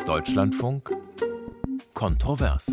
Deutschlandfunk Kontrovers.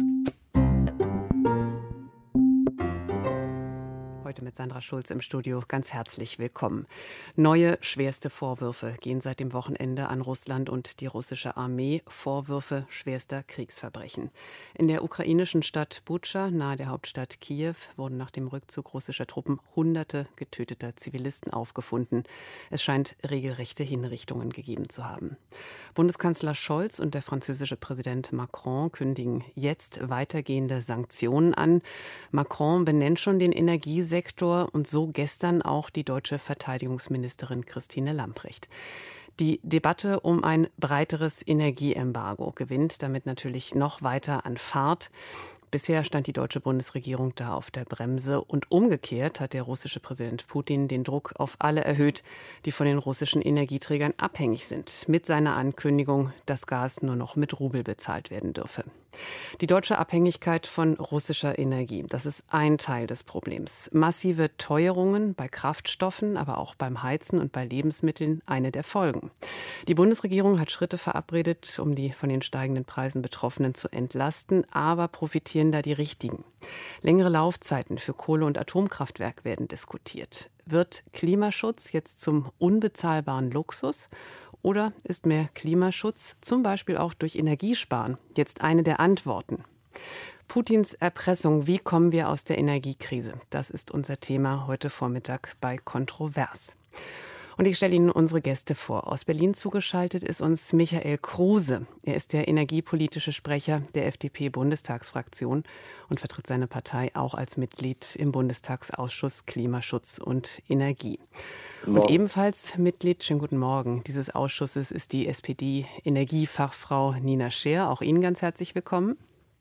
Heute mit Sandra Schulz im Studio. Ganz herzlich willkommen. Neue, schwerste Vorwürfe gehen seit dem Wochenende an Russland und die russische Armee. Vorwürfe schwerster Kriegsverbrechen. In der ukrainischen Stadt Butscha, nahe der Hauptstadt Kiew, wurden nach dem Rückzug russischer Truppen Hunderte getöteter Zivilisten aufgefunden. Es scheint regelrechte Hinrichtungen gegeben zu haben. Bundeskanzler Scholz und der französische Präsident Macron kündigen jetzt weitergehende Sanktionen an. Macron benennt schon den Energiesektor und so gestern auch die deutsche Verteidigungsministerin Christine Lambrecht. Die Debatte um ein breiteres Energieembargo gewinnt damit natürlich noch weiter an Fahrt. Bisher stand die deutsche Bundesregierung da auf der Bremse und umgekehrt hat der russische Präsident Putin den Druck auf alle erhöht, die von den russischen Energieträgern abhängig sind, mit seiner Ankündigung, dass Gas nur noch mit Rubel bezahlt werden dürfe. Die deutsche Abhängigkeit von russischer Energie, das ist ein Teil des Problems. Massive Teuerungen bei Kraftstoffen, aber auch beim Heizen und bei Lebensmitteln eine der Folgen. Die Bundesregierung hat Schritte verabredet, um die von den steigenden Preisen Betroffenen zu entlasten, aber profitieren da die richtigen. Längere Laufzeiten für Kohle- und Atomkraftwerk werden diskutiert. Wird Klimaschutz jetzt zum unbezahlbaren Luxus? Oder ist mehr Klimaschutz, zum Beispiel auch durch Energiesparen, jetzt eine der Antworten? Putins Erpressung, wie kommen wir aus der Energiekrise? Das ist unser Thema heute Vormittag bei Kontrovers. Und ich stelle Ihnen unsere Gäste vor. Aus Berlin zugeschaltet ist uns Michael Kruse. Er ist der energiepolitische Sprecher der FDP-Bundestagsfraktion und vertritt seine Partei auch als Mitglied im Bundestagsausschuss Klimaschutz und Energie. Und ebenfalls Mitglied, schönen guten Morgen, dieses Ausschusses ist die SPD-Energiefachfrau Nina Scheer. Auch Ihnen ganz herzlich willkommen.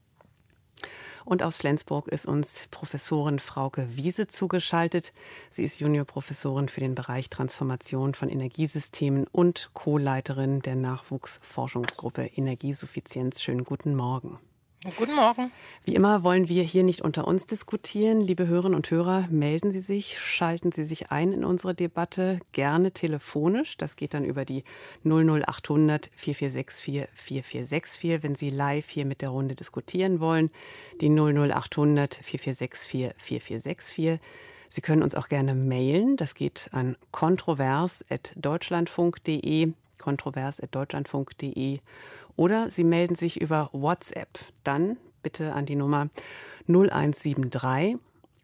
Und aus Flensburg ist uns Professorin Frauke Wiese zugeschaltet. Sie ist Juniorprofessorin für den Bereich Transformation von Energiesystemen und Co-Leiterin der Nachwuchsforschungsgruppe Energiesuffizienz. Schönen guten Morgen. Guten Morgen. Wie immer wollen wir hier nicht unter uns diskutieren. Liebe Hörerinnen und Hörer, melden Sie sich, schalten Sie sich ein in unsere Debatte, gerne telefonisch. Das geht dann über die 00800 4464 4464, wenn Sie live hier mit der Runde diskutieren wollen. Die 00800 4464 4464. Sie können uns auch gerne mailen. Das geht an kontrovers@deutschlandfunk.de. kontrovers@deutschlandfunk.de. Oder Sie melden sich über WhatsApp. Dann bitte an die Nummer 0173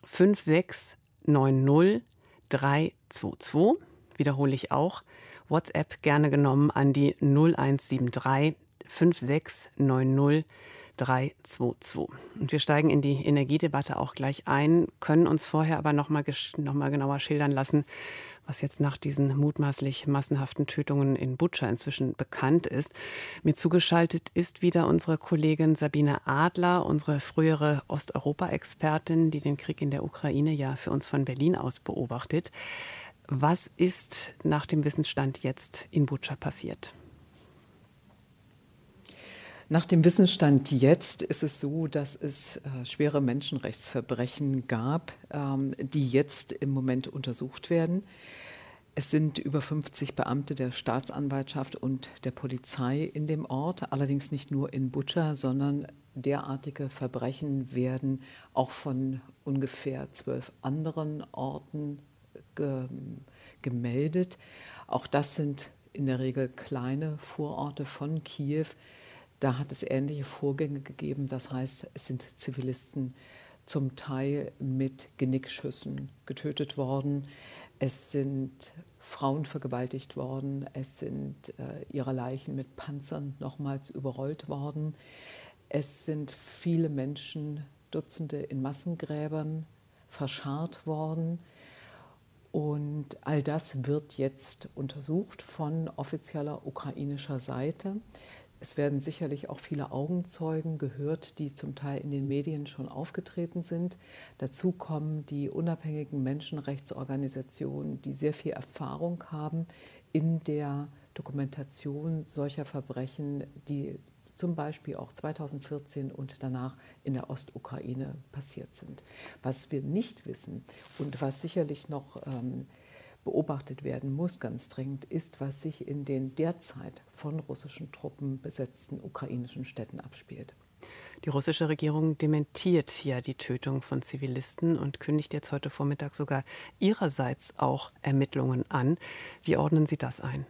5690 322. Wiederhole ich auch. WhatsApp gerne genommen an die 0173 5690 322. Und wir steigen in die Energiedebatte auch gleich ein, können uns vorher aber noch mal genauer schildern lassen, was jetzt nach diesen mutmaßlich massenhaften Tötungen in Butscha inzwischen bekannt ist. Mir zugeschaltet ist wieder unsere Kollegin Sabine Adler, unsere frühere Osteuropa-Expertin, die den Krieg in der Ukraine ja für uns von Berlin aus beobachtet. Was ist nach dem Wissensstand jetzt in Butscha passiert? Nach dem Wissensstand jetzt ist es so, dass es schwere Menschenrechtsverbrechen gab, die jetzt im Moment untersucht werden. Es sind über 50 Beamte der Staatsanwaltschaft und der Polizei in dem Ort, allerdings nicht nur in Butscha, sondern derartige Verbrechen werden auch von ungefähr 12 anderen Orten gemeldet. Auch das sind in der Regel kleine Vororte von Kiew. Da hat es ähnliche Vorgänge gegeben. Das heißt, es sind Zivilisten zum Teil mit Genickschüssen getötet worden. Es sind Frauen vergewaltigt worden. Es sind ihre Leichen mit Panzern nochmals überrollt worden. Es sind viele Menschen, Dutzende in Massengräbern verscharrt worden. Und all das wird jetzt untersucht von offizieller ukrainischer Seite. Es werden sicherlich auch viele Augenzeugen gehört, die zum Teil in den Medien schon aufgetreten sind. Dazu kommen die unabhängigen Menschenrechtsorganisationen, die sehr viel Erfahrung haben in der Dokumentation solcher Verbrechen, die zum Beispiel auch 2014 und danach in der Ostukraine passiert sind. Was wir nicht wissen und was sicherlich noch beobachtet werden muss, ganz dringend, ist, was sich in den derzeit von russischen Truppen besetzten ukrainischen Städten abspielt. Die russische Regierung dementiert ja die Tötung von Zivilisten und kündigt jetzt heute Vormittag sogar ihrerseits auch Ermittlungen an. Wie ordnen Sie das ein?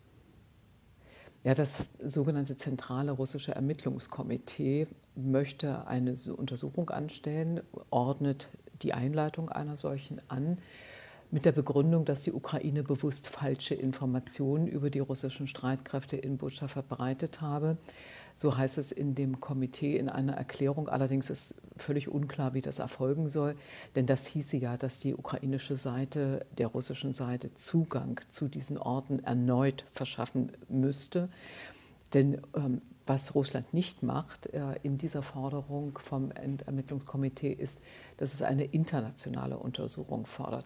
Ja, das sogenannte Zentrale russische Ermittlungskomitee möchte eine Untersuchung anstellen, ordnet die Einleitung einer solchen an, mit der Begründung, dass die Ukraine bewusst falsche Informationen über die russischen Streitkräfte in Butscha verbreitet habe. So heißt es in dem Komitee in einer Erklärung. Allerdings ist völlig unklar, wie das erfolgen soll. Denn das hieße ja, dass die ukrainische Seite der russischen Seite Zugang zu diesen Orten erneut verschaffen müsste. Denn was Russland nicht macht in dieser Forderung vom Ermittlungskomitee ist, dass es eine internationale Untersuchung fordert.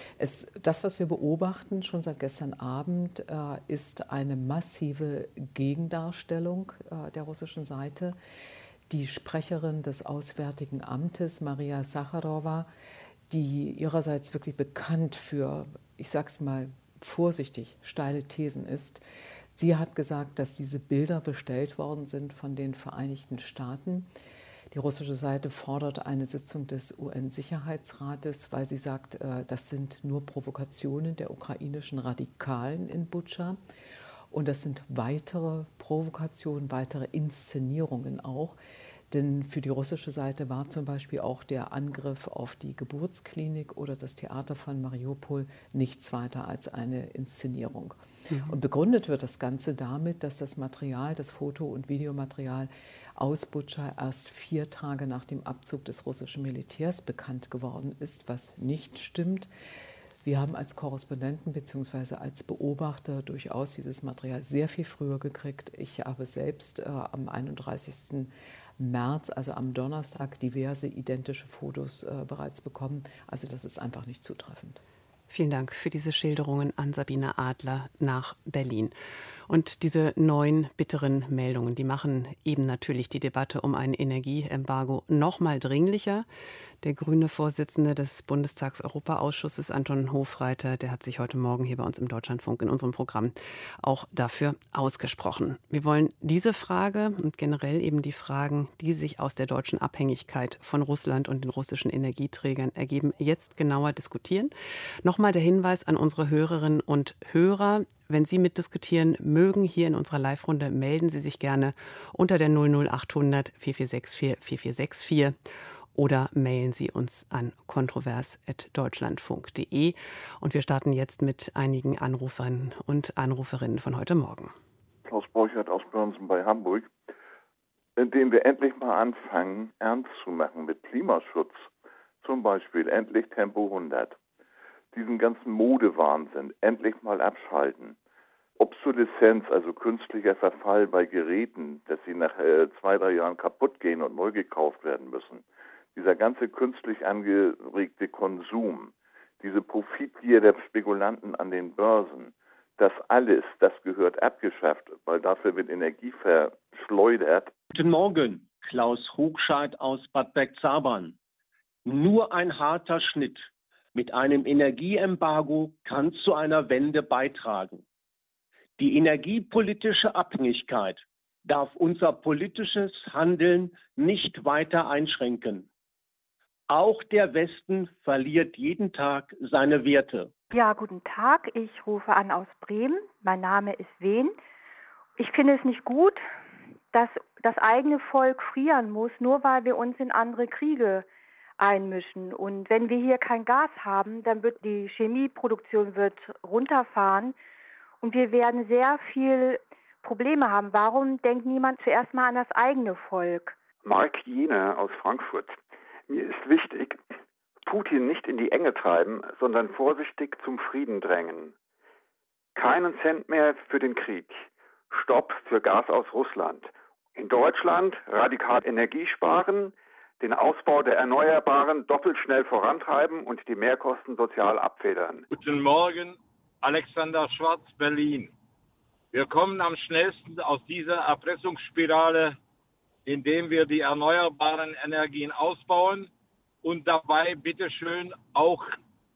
Das, was wir beobachten schon seit gestern Abend, ist eine massive Gegendarstellung der russischen Seite. Die Sprecherin des Auswärtigen Amtes, Maria Sacharowa, die ihrerseits wirklich bekannt für, ich sag's mal vorsichtig, steile Thesen ist, sie hat gesagt, dass diese Bilder bestellt worden sind von den Vereinigten Staaten. Die russische Seite fordert eine Sitzung des UN-Sicherheitsrates, weil sie sagt, das sind nur Provokationen der ukrainischen Radikalen in Butscha. Und das sind weitere Provokationen, weitere Inszenierungen auch. Denn für die russische Seite war zum Beispiel auch der Angriff auf die Geburtsklinik oder das Theater von Mariupol nichts weiter als eine Inszenierung. Mhm. Und begründet wird das Ganze damit, dass das Material, das Foto- und Videomaterial aus Butscha erst 4 Tage nach dem Abzug des russischen Militärs bekannt geworden ist, was nicht stimmt. Wir haben als Korrespondenten bzw. als Beobachter durchaus dieses Material sehr viel früher gekriegt. Ich habe selbst am 31. März, also am Donnerstag, diverse identische Fotos bereits bekommen. Also das ist einfach nicht zutreffend. Vielen Dank für diese Schilderungen an Sabine Adler nach Berlin. Und diese neuen bitteren Meldungen, die machen eben natürlich die Debatte um ein Energieembargo noch mal dringlicher. Der grüne Vorsitzende des Bundestags-Europaausschusses, Anton Hofreiter, der hat sich heute Morgen hier bei uns im Deutschlandfunk in unserem Programm auch dafür ausgesprochen. Wir wollen diese Frage und generell eben die Fragen, die sich aus der deutschen Abhängigkeit von Russland und den russischen Energieträgern ergeben, jetzt genauer diskutieren. Nochmal der Hinweis an unsere Hörerinnen und Hörer: Wenn Sie mitdiskutieren mögen, hier in unserer Live-Runde, melden Sie sich gerne unter der 00800 4464 4464 oder mailen Sie uns an kontrovers@deutschlandfunk.de. Und wir starten jetzt mit einigen Anrufern und Anruferinnen von heute Morgen. Klaus Borchert aus Börnsen bei Hamburg, indem wir endlich mal anfangen, ernst zu machen mit Klimaschutz. Zum Beispiel endlich Tempo 100. Diesen ganzen Modewahnsinn endlich mal abschalten. Obsoleszenz, also künstlicher Verfall bei Geräten, dass sie nach 2-3 Jahren kaputt gehen und neu gekauft werden müssen. Dieser ganze künstlich angeregte Konsum, diese Profitgier der Spekulanten an den Börsen, das alles, das gehört abgeschafft, weil dafür wird Energie verschleudert. Guten Morgen, Klaus Hochscheid aus Bad Bergzabern. Nur ein harter Schnitt mit einem Energieembargo kann zu einer Wende beitragen. Die energiepolitische Abhängigkeit darf unser politisches Handeln nicht weiter einschränken. Auch der Westen verliert jeden Tag seine Werte. Ja, guten Tag. Ich rufe an aus Bremen. Mein Name ist Wehn. Ich finde es nicht gut, dass das eigene Volk frieren muss, nur weil wir uns in andere Kriege einmischen. Und wenn wir hier kein Gas haben, dann wird die Chemieproduktion runterfahren und wir werden sehr viel Probleme haben. Warum denkt niemand zuerst mal an das eigene Volk? Mark Jene aus Frankfurt. Mir ist wichtig, Putin nicht in die Enge treiben, sondern vorsichtig zum Frieden drängen. Keinen Cent mehr für den Krieg. Stopp für Gas aus Russland. In Deutschland radikal Energie sparen, den Ausbau der Erneuerbaren doppelt schnell vorantreiben und die Mehrkosten sozial abfedern. Guten Morgen, Alexander Schwarz, Berlin. Wir kommen am schnellsten aus dieser Erpressungsspirale, indem wir die erneuerbaren Energien ausbauen und dabei bitteschön auch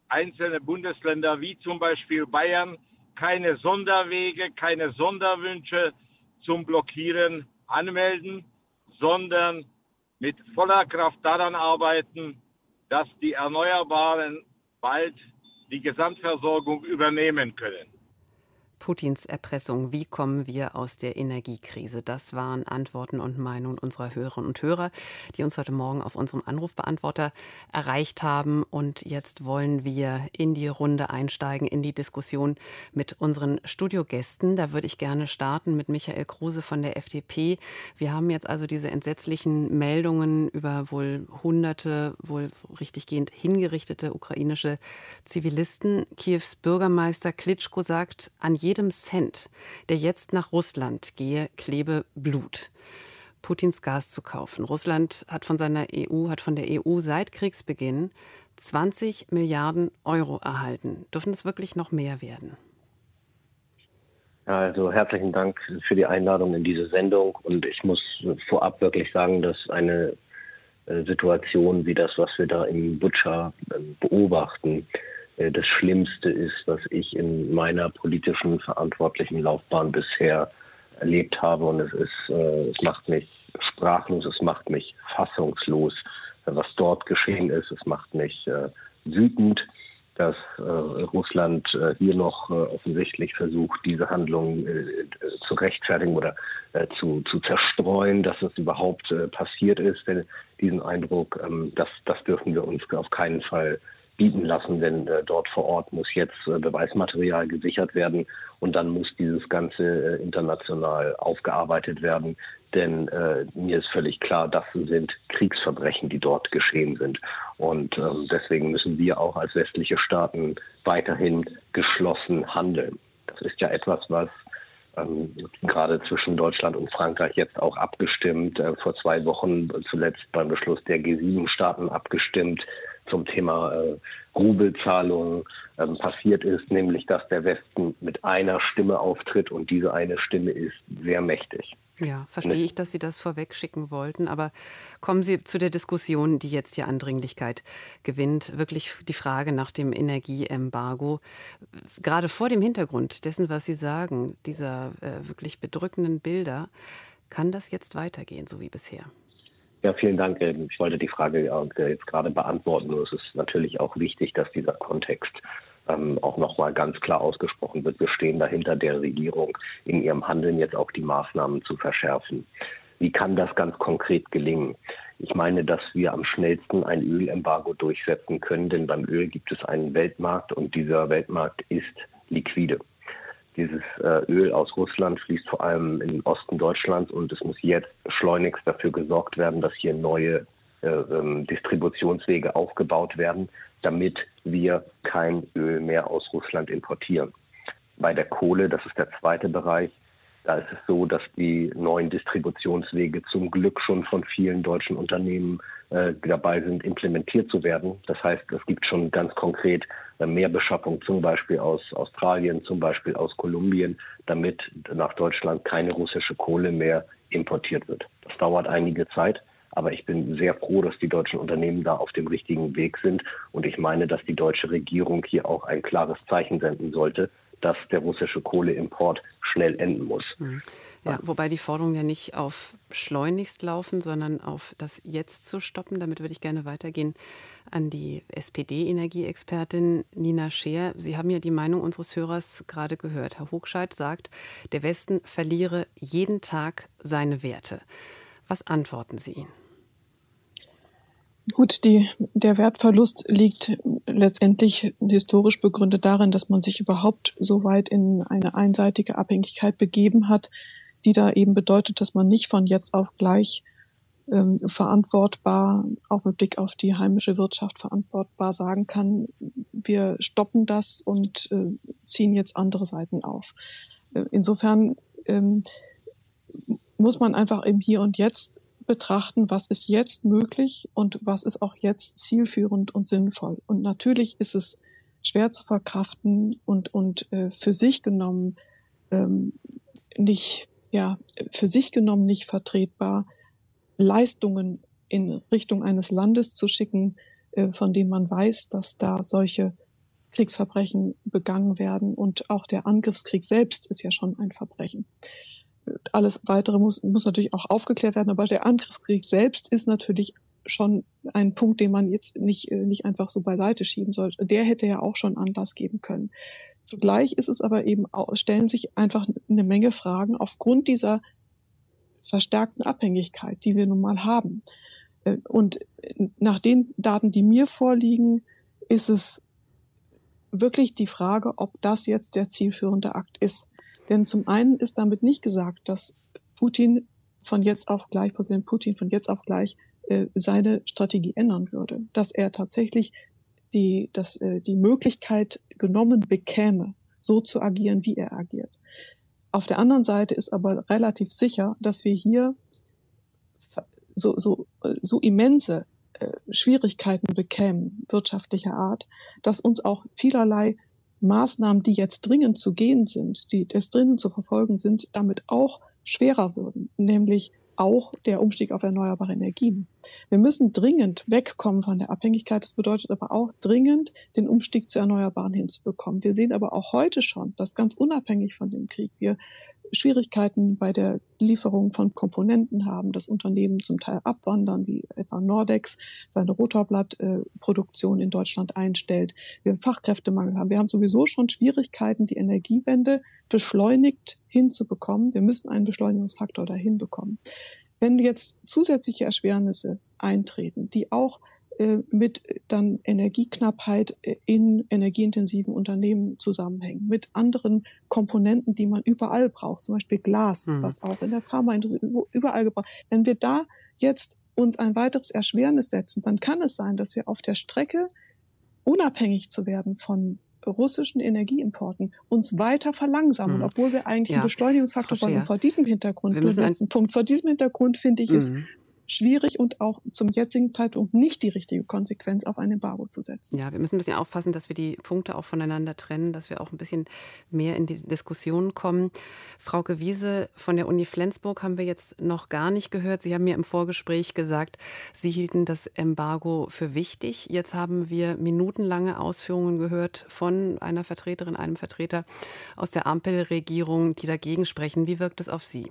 einzelne Bundesländer wie zum Beispiel Bayern keine Sonderwege, keine Sonderwünsche zum Blockieren anmelden, sondern mit voller Kraft daran arbeiten, dass die Erneuerbaren bald die Gesamtversorgung übernehmen können. Putins Erpressung. Wie kommen wir aus der Energiekrise? Das waren Antworten und Meinungen unserer Hörerinnen und Hörer, die uns heute Morgen auf unserem Anrufbeantworter erreicht haben. Und jetzt wollen wir in die Runde einsteigen, in die Diskussion mit unseren Studiogästen. Da würde ich gerne starten mit Michael Kruse von der FDP. Wir haben jetzt also diese entsetzlichen Meldungen über wohl Hunderte, wohl richtiggehend hingerichtete ukrainische Zivilisten. Kiews Bürgermeister Klitschko sagt, an jedem Cent, der jetzt nach Russland gehe, klebe Blut. Putins Gas zu kaufen. Russland hat von der EU seit Kriegsbeginn 20 Milliarden Euro erhalten. Dürfen es wirklich noch mehr werden? Ja, also herzlichen Dank für die Einladung in diese Sendung. Und ich muss vorab wirklich sagen, dass eine Situation wie das, was wir da in Butscha beobachten, das Schlimmste ist, was ich in meiner politischen verantwortlichen Laufbahn bisher erlebt habe. Und es macht mich sprachlos, es macht mich fassungslos, was dort geschehen ist. Es macht mich wütend, dass Russland hier noch offensichtlich versucht, diese Handlung zu rechtfertigen oder zu zerstreuen, dass es überhaupt passiert ist. Denn diesen Eindruck, das dürfen wir uns auf keinen Fall bieten lassen, denn dort vor Ort muss jetzt Beweismaterial gesichert werden und dann muss dieses Ganze international aufgearbeitet werden, denn mir ist völlig klar, das sind Kriegsverbrechen, die dort geschehen sind und deswegen müssen wir auch als westliche Staaten weiterhin geschlossen handeln. Das ist ja etwas, was gerade zwischen Deutschland und Frankreich jetzt auch abgestimmt, vor 2 Wochen zuletzt beim Beschluss der G7-Staaten abgestimmt, zum Thema Rubelzahlungen passiert ist, nämlich dass der Westen mit einer Stimme auftritt und diese eine Stimme ist sehr mächtig. Ja, verstehe ich, dass Sie das vorweg schicken wollten, aber kommen Sie zu der Diskussion, die jetzt hier an Dringlichkeit gewinnt, wirklich die Frage nach dem Energieembargo. Gerade vor dem Hintergrund dessen, was Sie sagen, dieser wirklich bedrückenden Bilder, kann das jetzt weitergehen, so wie bisher? Ja, vielen Dank. Ich wollte die Frage jetzt gerade beantworten. Nur es ist natürlich auch wichtig, dass dieser Kontext auch nochmal ganz klar ausgesprochen wird. Wir stehen dahinter der Regierung, in ihrem Handeln jetzt auch die Maßnahmen zu verschärfen. Wie kann das ganz konkret gelingen? Ich meine, dass wir am schnellsten ein Ölembargo durchsetzen können, denn beim Öl gibt es einen Weltmarkt und dieser Weltmarkt ist liquide. Dieses Öl aus Russland fließt vor allem in den Osten Deutschlands und es muss jetzt schleunigst dafür gesorgt werden, dass hier neue Distributionswege aufgebaut werden, damit wir kein Öl mehr aus Russland importieren. Bei der Kohle, das ist der zweite Bereich, da ist es so, dass die neuen Distributionswege zum Glück schon von vielen deutschen Unternehmen dabei sind, implementiert zu werden. Das heißt, es gibt schon ganz konkret mehr Beschaffung, zum Beispiel aus Australien, zum Beispiel aus Kolumbien, damit nach Deutschland keine russische Kohle mehr importiert wird. Das dauert einige Zeit, aber ich bin sehr froh, dass die deutschen Unternehmen da auf dem richtigen Weg sind. Und ich meine, dass die deutsche Regierung hier auch ein klares Zeichen senden sollte, dass der russische Kohleimport schnell enden muss. Ja, wobei die Forderungen ja nicht auf schleunigst laufen, sondern auf das jetzt zu stoppen. Damit würde ich gerne weitergehen an die SPD-Energieexpertin Nina Scheer. Sie haben ja die Meinung unseres Hörers gerade gehört. Herr Hochscheid sagt, der Westen verliere jeden Tag seine Werte. Was antworten Sie ihm? Gut, der Wertverlust liegt letztendlich historisch begründet darin, dass man sich überhaupt so weit in eine einseitige Abhängigkeit begeben hat, die da eben bedeutet, dass man nicht von jetzt auf gleich verantwortbar, auch mit Blick auf die heimische Wirtschaft verantwortbar sagen kann, wir stoppen das und ziehen jetzt andere Seiten auf. Insofern muss man einfach im Hier und Jetzt betrachten, was ist jetzt möglich und was ist auch jetzt zielführend und sinnvoll. Und natürlich ist es schwer zu verkraften und für sich genommen nicht vertretbar, Leistungen in Richtung eines Landes zu schicken, von denen man weiß, dass da solche Kriegsverbrechen begangen werden. Und auch der Angriffskrieg selbst ist ja schon ein Verbrechen. Alles Weitere muss natürlich auch aufgeklärt werden, aber der Angriffskrieg selbst ist natürlich schon ein Punkt, den man jetzt nicht einfach so beiseite schieben sollte. Der hätte ja auch schon Anlass geben können. Zugleich ist es aber eben stellen sich einfach eine Menge Fragen aufgrund dieser verstärkten Abhängigkeit, die wir nun mal haben. Und nach den Daten, die mir vorliegen, ist es wirklich die Frage, ob das jetzt der zielführende Akt ist. Denn zum einen ist damit nicht gesagt, dass Präsident Putin von jetzt auf gleich seine Strategie ändern würde, dass er tatsächlich die Möglichkeit genommen bekäme, so zu agieren, wie er agiert. Auf der anderen Seite ist aber relativ sicher, dass wir hier so immense Schwierigkeiten bekämen, wirtschaftlicher Art, dass uns auch vielerlei Maßnahmen, die jetzt dringend zu gehen sind, die jetzt dringend zu verfolgen sind, damit auch schwerer würden, nämlich auch der Umstieg auf erneuerbare Energien. Wir müssen dringend wegkommen von der Abhängigkeit. Das bedeutet aber auch dringend, den Umstieg zu Erneuerbaren hinzubekommen. Wir sehen aber auch heute schon, dass ganz unabhängig von dem Krieg wir Schwierigkeiten bei der Lieferung von Komponenten haben, dass Unternehmen zum Teil abwandern, wie etwa Nordex seine Rotorblattproduktion in Deutschland einstellt. Wir einen Fachkräftemangel haben. Wir haben sowieso schon Schwierigkeiten, die Energiewende beschleunigt hinzubekommen. Wir müssen einen Beschleunigungsfaktor dahin bekommen. Wenn jetzt zusätzliche Erschwernisse eintreten, die auch mit dann Energieknappheit in energieintensiven Unternehmen zusammenhängen, mit anderen Komponenten, die man überall braucht, zum Beispiel Glas, was auch in der Pharmaindustrie überall gebraucht. Wenn wir da jetzt uns ein weiteres Erschwernis setzen, dann kann es sein, dass wir auf der Strecke, unabhängig zu werden von russischen Energieimporten, uns weiter verlangsamen, obwohl wir eigentlich einen Beschleunigungsfaktor wollen. Und vor diesem Hintergrund, vor diesem Hintergrund finde ich es schwierig und auch zum jetzigen Zeitpunkt nicht die richtige Konsequenz auf ein Embargo zu setzen. Ja, wir müssen ein bisschen aufpassen, dass wir die Punkte auch voneinander trennen, dass wir auch ein bisschen mehr in die Diskussion kommen. Frauke Wiese von der Uni Flensburg haben wir jetzt noch gar nicht gehört. Sie haben mir im Vorgespräch gesagt, Sie hielten das Embargo für wichtig. Jetzt haben wir minutenlange Ausführungen gehört von einer Vertreterin, einem Vertreter aus der Ampelregierung, die dagegen sprechen. Wie wirkt es auf Sie?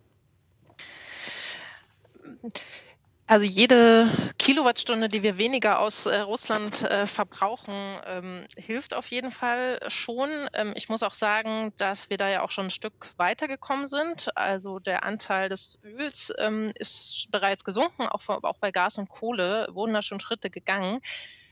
Also jede Kilowattstunde, die wir weniger aus Russland verbrauchen, hilft auf jeden Fall schon. Ich muss auch sagen, dass wir da ja auch schon ein Stück weitergekommen sind. Also der Anteil des Öls ist bereits gesunken, auch bei Gas und Kohle wurden da schon Schritte gegangen.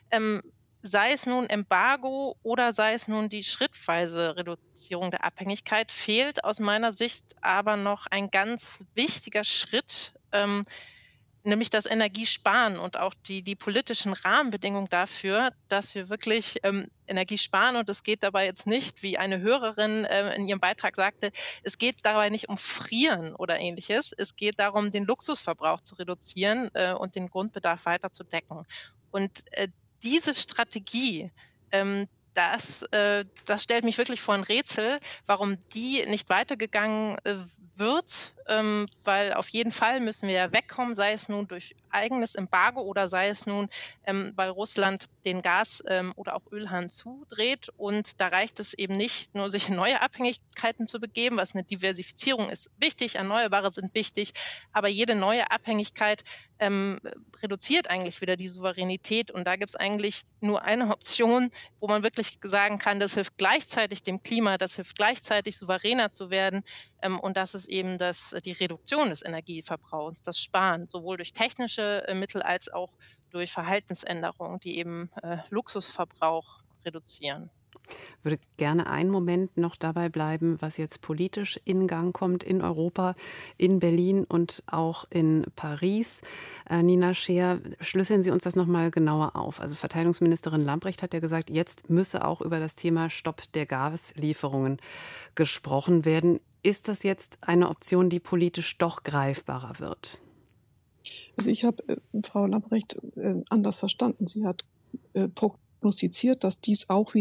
Sei es nun Embargo oder sei es nun die schrittweise Reduzierung der Abhängigkeit, fehlt aus meiner Sicht aber noch ein ganz wichtiger Schritt, nämlich das Energiesparen und auch die politischen Rahmenbedingungen dafür, dass wir wirklich Energie sparen. Und es geht dabei jetzt nicht, wie eine Hörerin in ihrem Beitrag sagte, es geht dabei nicht um Frieren oder Ähnliches. Es geht darum, den Luxusverbrauch zu reduzieren und den Grundbedarf weiter zu decken. Und diese Strategie, das stellt mich wirklich vor ein Rätsel, warum die nicht weitergegangen wird, weil auf jeden Fall müssen wir ja wegkommen, sei es nun durch eigenes Embargo oder sei es nun, weil Russland den Gas- oder auch Ölhahn zudreht. Und da reicht es eben nicht, nur sich in neue Abhängigkeiten zu begeben, was eine Diversifizierung ist wichtig, Erneuerbare sind wichtig, aber jede neue Abhängigkeit reduziert eigentlich wieder die Souveränität. Und da gibt es eigentlich nur eine Option, wo man wirklich sagen kann, das hilft gleichzeitig dem Klima, das hilft gleichzeitig souveräner zu werden. Und das ist eben die Reduktion des Energieverbrauchs, das Sparen, sowohl durch technische Mittel als auch durch Verhaltensänderungen, die eben Luxusverbrauch reduzieren. Ich würde gerne einen Moment noch dabei bleiben, was jetzt politisch in Gang kommt in Europa, in Berlin und auch in Paris. Nina Scheer, schlüsseln Sie uns das noch mal genauer auf. Also Verteidigungsministerin Lambrecht hat ja gesagt, jetzt müsse auch über das Thema Stopp der Gaslieferungen gesprochen werden. Ist das jetzt eine Option, die politisch doch greifbarer wird? Also ich habe Frau Lambrecht anders verstanden. Sie hat prognostiziert, dass dies auch wieder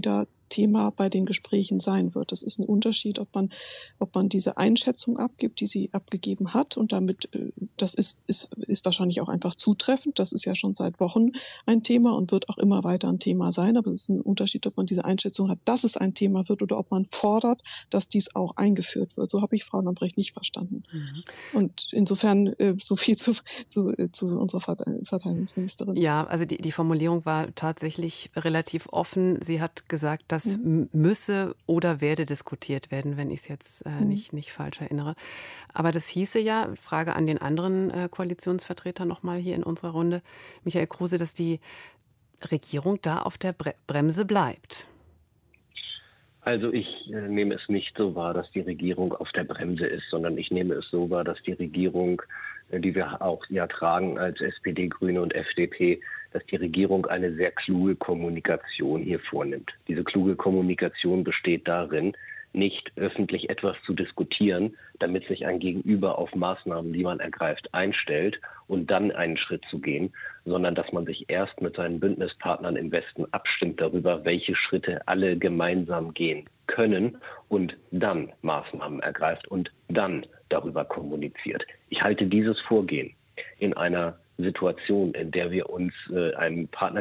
Thema bei den Gesprächen sein wird. Das ist ein Unterschied, ob man diese Einschätzung abgibt, die sie abgegeben hat, und damit, das ist wahrscheinlich auch einfach zutreffend. Das ist ja schon seit Wochen ein Thema und wird auch immer weiter ein Thema sein. Aber es ist ein Unterschied, ob man diese Einschätzung hat, dass es ein Thema wird, oder ob man fordert, dass dies auch eingeführt wird. So habe ich Frau Lambrecht nicht verstanden. Und insofern so viel zu unserer Verteidigungsministerin. Ja, also die Formulierung war tatsächlich relativ offen. Sie hat gesagt, das müsse oder werde diskutiert werden, wenn ich es jetzt nicht falsch erinnere. Aber das hieße ja, Frage an den anderen Koalitionsvertreter nochmal hier in unserer Runde, Michael Kruse, dass die Regierung da auf der Bremse bleibt. Also ich nehme es nicht so wahr, dass die Regierung auf der Bremse ist, sondern ich nehme es so wahr, dass die Regierung, die wir auch ja tragen als SPD, Grüne und FDP, dass die Regierung eine sehr kluge Kommunikation hier vornimmt. Diese kluge Kommunikation besteht darin, nicht öffentlich etwas zu diskutieren, damit sich ein Gegenüber auf Maßnahmen, die man ergreift, einstellt und dann einen Schritt zu gehen, sondern dass man sich erst mit seinen Bündnispartnern im Westen abstimmt darüber, welche Schritte alle gemeinsam gehen können und dann Maßnahmen ergreift und dann darüber kommuniziert. Ich halte dieses Vorgehen in einer Situation, in der wir uns einem Partner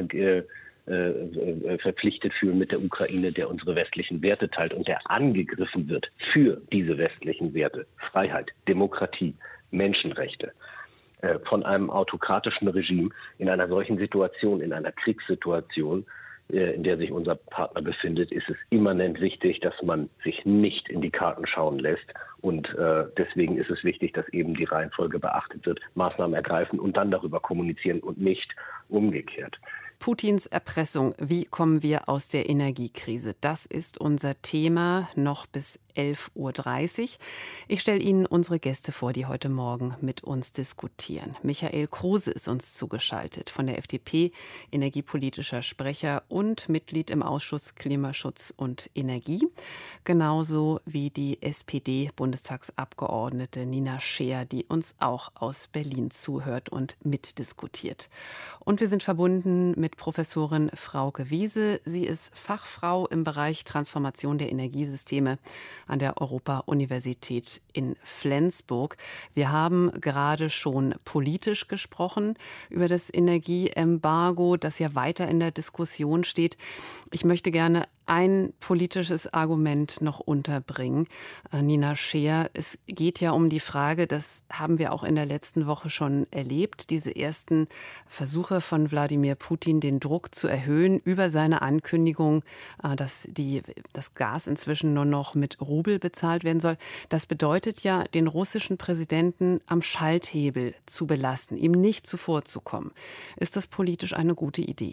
verpflichtet fühlen mit der Ukraine, der unsere westlichen Werte teilt und der angegriffen wird für diese westlichen Werte, Freiheit, Demokratie, Menschenrechte, von einem autokratischen Regime in einer solchen Situation, in einer Kriegssituation, in der sich unser Partner befindet, ist es immanent wichtig, dass man sich nicht in die Karten schauen lässt. Und deswegen ist es wichtig, dass eben die Reihenfolge beachtet wird, Maßnahmen ergreifen und dann darüber kommunizieren und nicht umgekehrt. Putins Erpressung. Wie kommen wir aus der Energiekrise? Das ist unser Thema noch bis 11.30 Uhr. Ich stelle Ihnen unsere Gäste vor, die heute Morgen mit uns diskutieren. Michael Kruse ist uns zugeschaltet von der FDP, energiepolitischer Sprecher und Mitglied im Ausschuss Klimaschutz und Energie. Genauso wie die SPD-Bundestagsabgeordnete Nina Scheer, die uns auch aus Berlin zuhört und mitdiskutiert. Und wir sind verbunden mit Professorin Frauke Wiese. Sie ist Fachfrau im Bereich Transformation der Energiesysteme an der Europa-Universität in Flensburg. Wir haben gerade schon politisch gesprochen über das Energieembargo, das ja weiter in der Diskussion steht. Ich möchte gerne ein politisches Argument noch unterbringen. Nina Scheer, es geht ja um die Frage, das haben wir auch in der letzten Woche schon erlebt, diese ersten Versuche von Wladimir Putin, den Druck zu erhöhen über seine Ankündigung, dass das Gas inzwischen nur noch mit Rubel bezahlt werden soll. Das bedeutet ja, den russischen Präsidenten am Schalthebel zu belassen, ihm nicht zuvorzukommen. Ist das politisch eine gute Idee?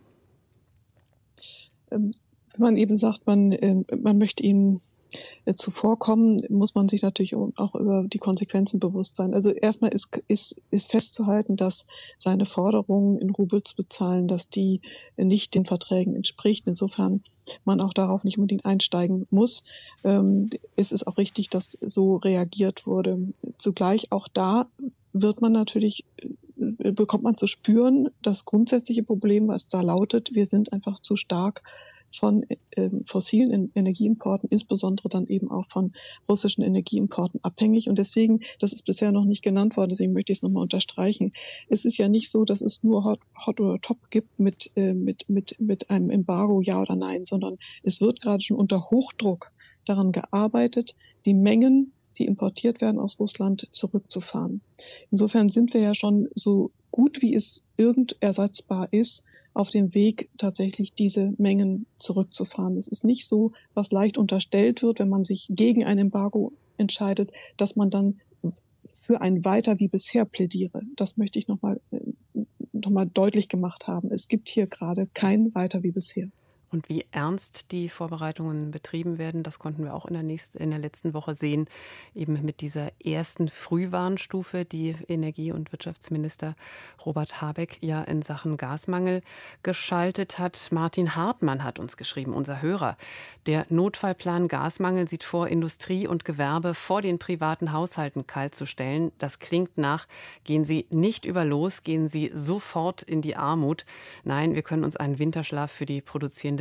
Wenn man eben sagt, man möchte ihm zuvorkommen, muss man sich natürlich auch über die Konsequenzen bewusst sein. Also erstmal ist festzuhalten, dass seine Forderung, in Rubel zu bezahlen, dass die nicht den Verträgen entspricht. Insofern man auch darauf nicht unbedingt einsteigen muss. Es ist auch richtig, dass so reagiert wurde. Zugleich auch da bekommt man zu spüren, das grundsätzliche Problem, was da lautet, wir sind einfach zu stark von fossilen Energieimporten, insbesondere dann eben auch von russischen Energieimporten abhängig. Und deswegen, das ist bisher noch nicht genannt worden, deswegen möchte ich es nochmal unterstreichen. Es ist ja nicht so, dass es nur Hot oder Top gibt mit einem Embargo, ja oder nein, sondern es wird gerade schon unter Hochdruck daran gearbeitet, die Mengen, die importiert werden aus Russland, zurückzufahren. Insofern sind wir ja schon so gut, wie es irgend ersatzbar ist, auf dem Weg, tatsächlich diese Mengen zurückzufahren. Es ist nicht so, was leicht unterstellt wird, wenn man sich gegen ein Embargo entscheidet, dass man dann für ein Weiter wie bisher plädiere. Das möchte ich nochmal deutlich gemacht haben. Es gibt hier gerade kein Weiter wie bisher. Und wie ernst die Vorbereitungen betrieben werden, das konnten wir auch in der letzten Woche sehen, eben mit dieser ersten Frühwarnstufe, die Energie- und Wirtschaftsminister Robert Habeck ja in Sachen Gasmangel geschaltet hat. Martin Hartmann hat uns geschrieben, unser Hörer. Der Notfallplan Gasmangel sieht vor, Industrie und Gewerbe vor den privaten Haushalten kaltzustellen. Das klingt nach, gehen Sie nicht über los, gehen Sie sofort in die Armut. Nein, wir können uns einen Winterschlaf für die produzierende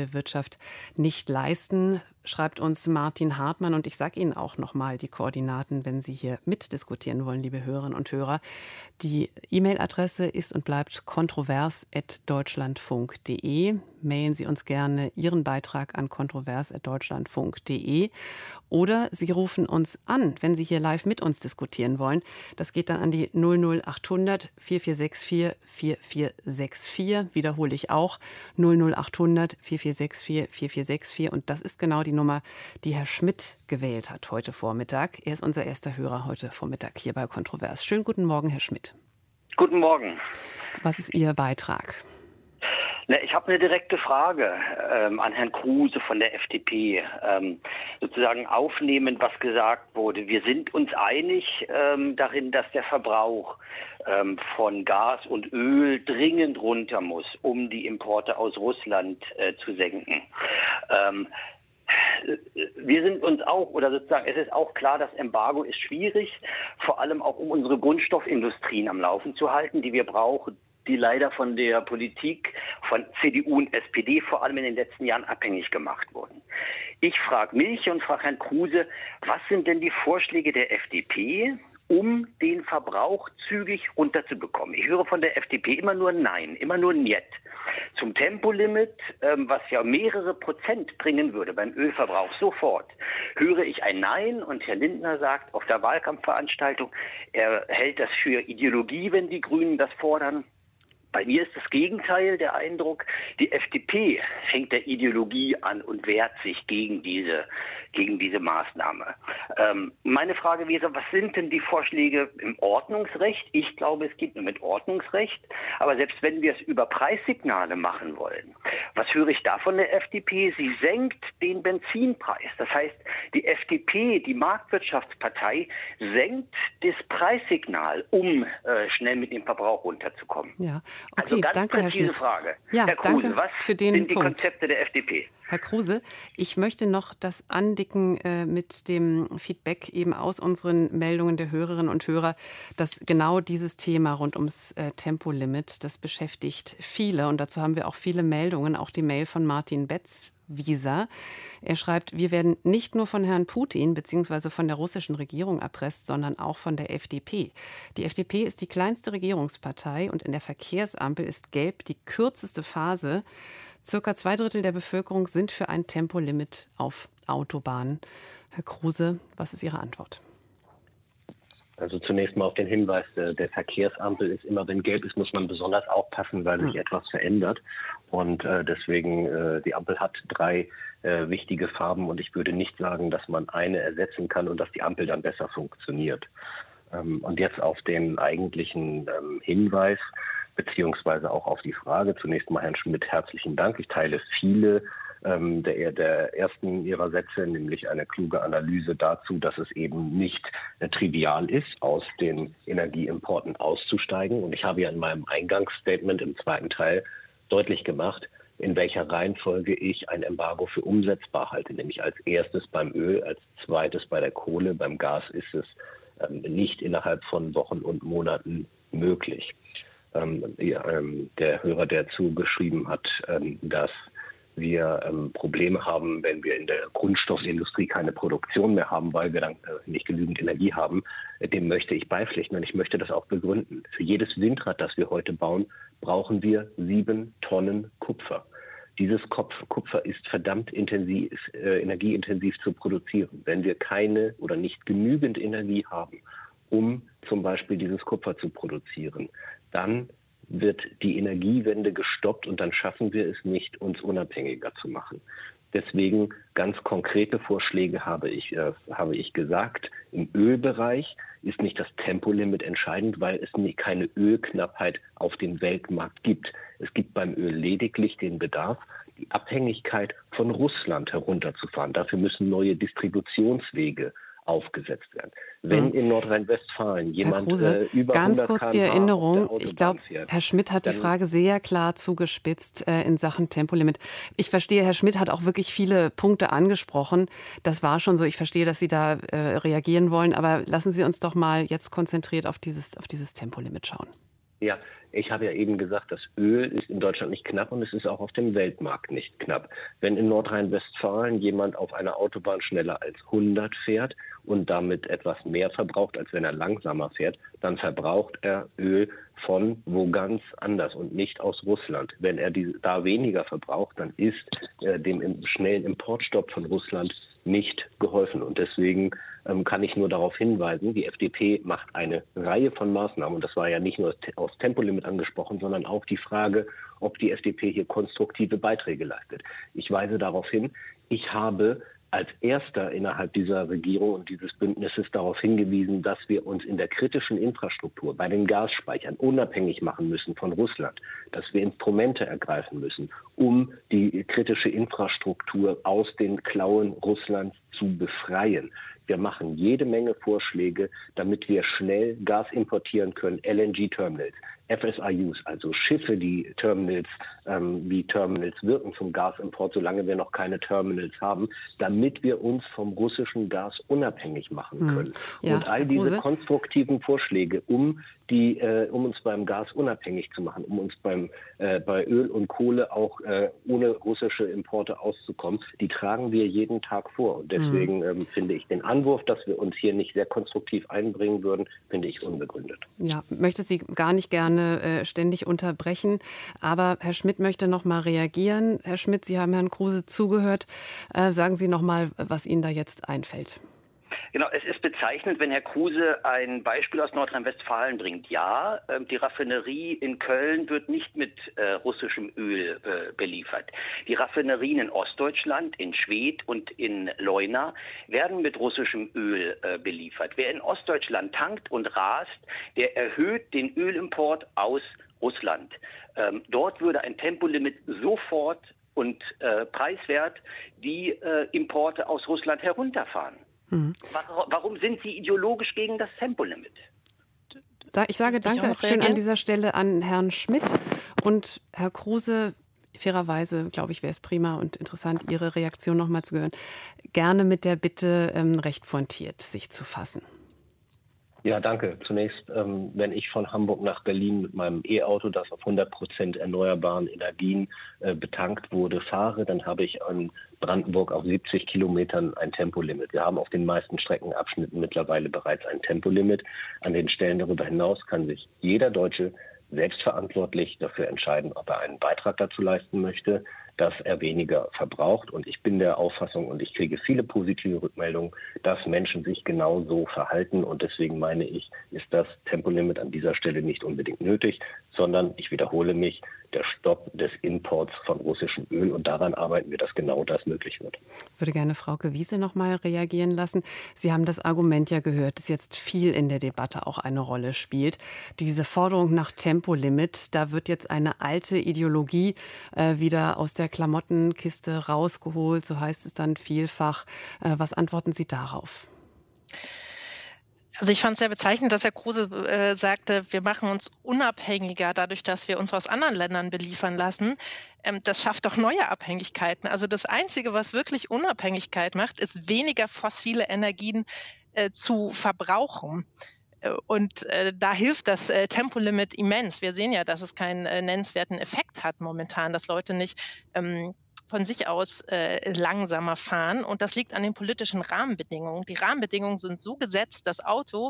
funktionierende Wirtschaft nicht leisten, schreibt uns Martin Hartmann. Und ich sage Ihnen auch nochmal die Koordinaten, wenn Sie hier mitdiskutieren wollen, liebe Hörerinnen und Hörer. Die E-Mail-Adresse ist und bleibt kontrovers@deutschlandfunk.de. Mailen Sie uns gerne Ihren Beitrag an kontrovers@deutschlandfunk.de. Oder Sie rufen uns an, wenn Sie hier live mit uns diskutieren wollen. Das geht dann an die 00800 4464 4464. Wiederhole ich auch. 00800 4464 4464. Und das ist genau die Nummer, die Herr Schmidt gewählt hat heute Vormittag. Er ist unser erster Hörer heute Vormittag hier bei Kontrovers. Schönen guten Morgen, Herr Schmidt. Guten Morgen. Was ist Ihr Beitrag? Ich habe eine direkte Frage an Herrn Kruse von der FDP. Sozusagen aufnehmend, was gesagt wurde. Wir sind uns einig darin, dass der Verbrauch von Gas und Öl dringend runter muss, um die Importe aus Russland zu senken. Wir sind uns auch, oder sozusagen, es ist auch klar, das Embargo ist schwierig, vor allem auch um unsere Grundstoffindustrien am Laufen zu halten, die wir brauchen, die leider von der Politik von CDU und SPD vor allem in den letzten Jahren abhängig gemacht wurden. Ich frage mich und frage Herrn Kruse, was sind denn die Vorschläge der FDP, um den Verbrauch zügig runterzubekommen? Ich höre von der FDP immer nur Nein, immer nur Niet. Zum Tempolimit, was ja mehrere Prozent bringen würde beim Ölverbrauch sofort, höre ich ein Nein. Und Herr Lindner sagt auf der Wahlkampfveranstaltung, er hält das für Ideologie, wenn die Grünen das fordern. Bei mir ist das Gegenteil der Eindruck, die FDP hängt der Ideologie an und wehrt sich gegen diese Maßnahme. Meine Frage wäre, was sind denn die Vorschläge im Ordnungsrecht? Ich glaube, es geht nur mit Ordnungsrecht. Aber selbst wenn wir es über Preissignale machen wollen, was höre ich da von der FDP? Sie senkt den Benzinpreis. Das heißt, die FDP, die Marktwirtschaftspartei, senkt das Preissignal, um schnell mit dem Verbrauch runterzukommen. Ja. Okay, Also ganz danke, Herr präzise Schmidt. Frage. Ja, Herr Kruse, danke was für den sind die Punkt. Konzepte der FDP? Herr Kruse, ich möchte noch das andicken mit dem Feedback eben aus unseren Meldungen der Hörerinnen und Hörer, dass genau dieses Thema rund ums Tempolimit, das beschäftigt viele. Und dazu haben wir auch viele Meldungen, auch die Mail von Martin Betzwieser. Er schreibt, wir werden nicht nur von Herrn Putin bzw. von der russischen Regierung erpresst, sondern auch von der FDP. Die FDP ist die kleinste Regierungspartei und in der Verkehrsampel ist Gelb die kürzeste Phase. Circa 2/3 der Bevölkerung sind für ein Tempolimit auf Autobahnen. Herr Kruse, was ist Ihre Antwort? Also zunächst mal auf den Hinweis der Verkehrsampel ist immer, wenn gelb ist, muss man besonders aufpassen, weil sich etwas verändert. Und deswegen, die Ampel hat 3 wichtige Farben und ich würde nicht sagen, dass man eine ersetzen kann und dass die Ampel dann besser funktioniert. Und jetzt auf den eigentlichen Hinweis, beziehungsweise auch auf die Frage. Zunächst mal Herrn Schmidt, herzlichen Dank. Ich teile viele der ersten Ihrer Sätze, nämlich eine kluge Analyse dazu, dass es eben nicht trivial ist, aus den Energieimporten auszusteigen. Und ich habe ja in meinem Eingangsstatement im zweiten Teil deutlich gemacht, in welcher Reihenfolge ich ein Embargo für umsetzbar halte. Nämlich als erstes beim Öl, als zweites bei der Kohle, beim Gas ist es nicht innerhalb von Wochen und Monaten möglich. Der Hörer, der zugeschrieben hat, dass wir Probleme haben, wenn wir in der Grundstoffindustrie keine Produktion mehr haben, weil wir dann nicht genügend Energie haben, dem möchte ich beipflichten und ich möchte das auch begründen. Für jedes Windrad, das wir heute bauen, brauchen wir 7 Tonnen Kupfer. Dieses Kupfer ist verdammt energieintensiv zu produzieren. Wenn wir keine oder nicht genügend Energie haben, um zum Beispiel dieses Kupfer zu produzieren, dann wird die Energiewende gestoppt und dann schaffen wir es nicht, uns unabhängiger zu machen. Deswegen ganz konkrete Vorschläge habe ich gesagt. Im Ölbereich ist nicht das Tempolimit entscheidend, weil es keine Ölknappheit auf dem Weltmarkt gibt. Es gibt beim Öl lediglich den Bedarf, die Abhängigkeit von Russland herunterzufahren. Dafür müssen neue Distributionswege aufgesetzt werden. Wenn in Nordrhein-Westfalen jemand Herr Kruse, über ganz 100 kurz die km/h Erinnerung. auf der Ich glaube, Autobahn fährt, Herr Schmidt hat die Frage sehr klar zugespitzt in Sachen Tempolimit. Ich verstehe, Herr Schmidt hat auch wirklich viele Punkte angesprochen. Das war schon so. Ich verstehe, dass Sie da reagieren wollen. Aber lassen Sie uns doch mal jetzt konzentriert auf dieses Tempolimit schauen. Ja, ich habe ja eben gesagt, das Öl ist in Deutschland nicht knapp und es ist auch auf dem Weltmarkt nicht knapp. Wenn in Nordrhein-Westfalen jemand auf einer Autobahn schneller als 100 fährt und damit etwas mehr verbraucht, als wenn er langsamer fährt, dann verbraucht er Öl von wo ganz anders und nicht aus Russland. Wenn er da weniger verbraucht, dann ist dem schnellen Importstopp von Russland nicht geholfen. Und deswegen kann ich nur darauf hinweisen, die FDP macht eine Reihe von Maßnahmen. Und das war ja nicht nur aus Tempolimit angesprochen, sondern auch die Frage, ob die FDP hier konstruktive Beiträge leistet. Ich weise darauf hin, ich habe als Erster innerhalb dieser Regierung und dieses Bündnisses darauf hingewiesen, dass wir uns in der kritischen Infrastruktur bei den Gasspeichern unabhängig machen müssen von Russland, dass wir Instrumente ergreifen müssen, um die kritische Infrastruktur aus den Klauen Russlands zu befreien. Wir machen jede Menge Vorschläge, damit wir schnell Gas importieren können, LNG-Terminals, FSRUs, also Schiffe, die Terminals wirken zum Gasimport, solange wir noch keine Terminals haben, damit wir uns vom russischen Gas unabhängig machen können. Ja, und all diese konstruktiven Vorschläge, um uns beim Gas unabhängig zu machen, um uns bei Öl und Kohle auch ohne russische Importe auszukommen, die tragen wir jeden Tag vor. Und deswegen finde ich den Anwurf, dass wir uns hier nicht sehr konstruktiv einbringen würden, finde ich unbegründet. Ja, möchte Sie gar nicht gerne ständig unterbrechen, aber Herr Schmidt möchte noch mal reagieren. Herr Schmidt, Sie haben Herrn Kruse zugehört. Sagen Sie noch mal, was Ihnen da jetzt einfällt. Genau, es ist bezeichnend, wenn Herr Kruse ein Beispiel aus Nordrhein-Westfalen bringt. Ja, die Raffinerie in Köln wird nicht mit russischem Öl beliefert. Die Raffinerien in Ostdeutschland, in Schwedt und in Leuna werden mit russischem Öl beliefert. Wer in Ostdeutschland tankt und rast, der erhöht den Ölimport aus Russland. Dort würde ein Tempolimit sofort und preiswert die Importe aus Russland herunterfahren. Warum sind Sie ideologisch gegen das Tempolimit? Ich sage danke schön an dieser Stelle an Herrn Schmidt und Herr Kruse. Fairerweise, glaube ich, wäre es prima und interessant, Ihre Reaktion noch mal zu hören. Gerne mit der Bitte, recht pointiert sich zu fassen. Ja, danke. Zunächst, wenn ich von Hamburg nach Berlin mit meinem E-Auto, das auf 100% erneuerbaren Energien betankt wurde, fahre, dann habe ich in Brandenburg auf 70 Kilometern ein Tempolimit. Wir haben auf den meisten Streckenabschnitten mittlerweile bereits ein Tempolimit. An den Stellen darüber hinaus kann sich jeder Deutsche selbstverantwortlich dafür entscheiden, ob er einen Beitrag dazu leisten möchte, dass er weniger verbraucht. Und ich bin der Auffassung, und ich kriege viele positive Rückmeldungen, dass Menschen sich genau so verhalten. Und deswegen meine ich, ist das Tempolimit an dieser Stelle nicht unbedingt nötig, sondern, ich wiederhole mich, der Stopp des Imports von russischem Öl. Und daran arbeiten wir, dass genau das möglich wird. Ich würde gerne Frauke Wiese noch mal reagieren lassen. Sie haben das Argument ja gehört, das jetzt viel in der Debatte auch eine Rolle spielt. Diese Forderung nach Tempolimit, da wird jetzt eine alte Ideologie wieder aus der Klamottenkiste rausgeholt, so heißt es dann vielfach. Was antworten Sie darauf? Also ich fand es sehr bezeichnend, dass Herr Kruse sagte, wir machen uns unabhängiger dadurch, dass wir uns aus anderen Ländern beliefern lassen. Das schafft doch neue Abhängigkeiten. Also das Einzige, was wirklich Unabhängigkeit macht, ist weniger fossile Energien zu verbrauchen. Und da hilft das Tempolimit immens. Wir sehen ja, dass es keinen nennenswerten Effekt hat momentan, dass Leute nicht von sich aus langsamer fahren. Und das liegt an den politischen Rahmenbedingungen. Die Rahmenbedingungen sind so gesetzt, dass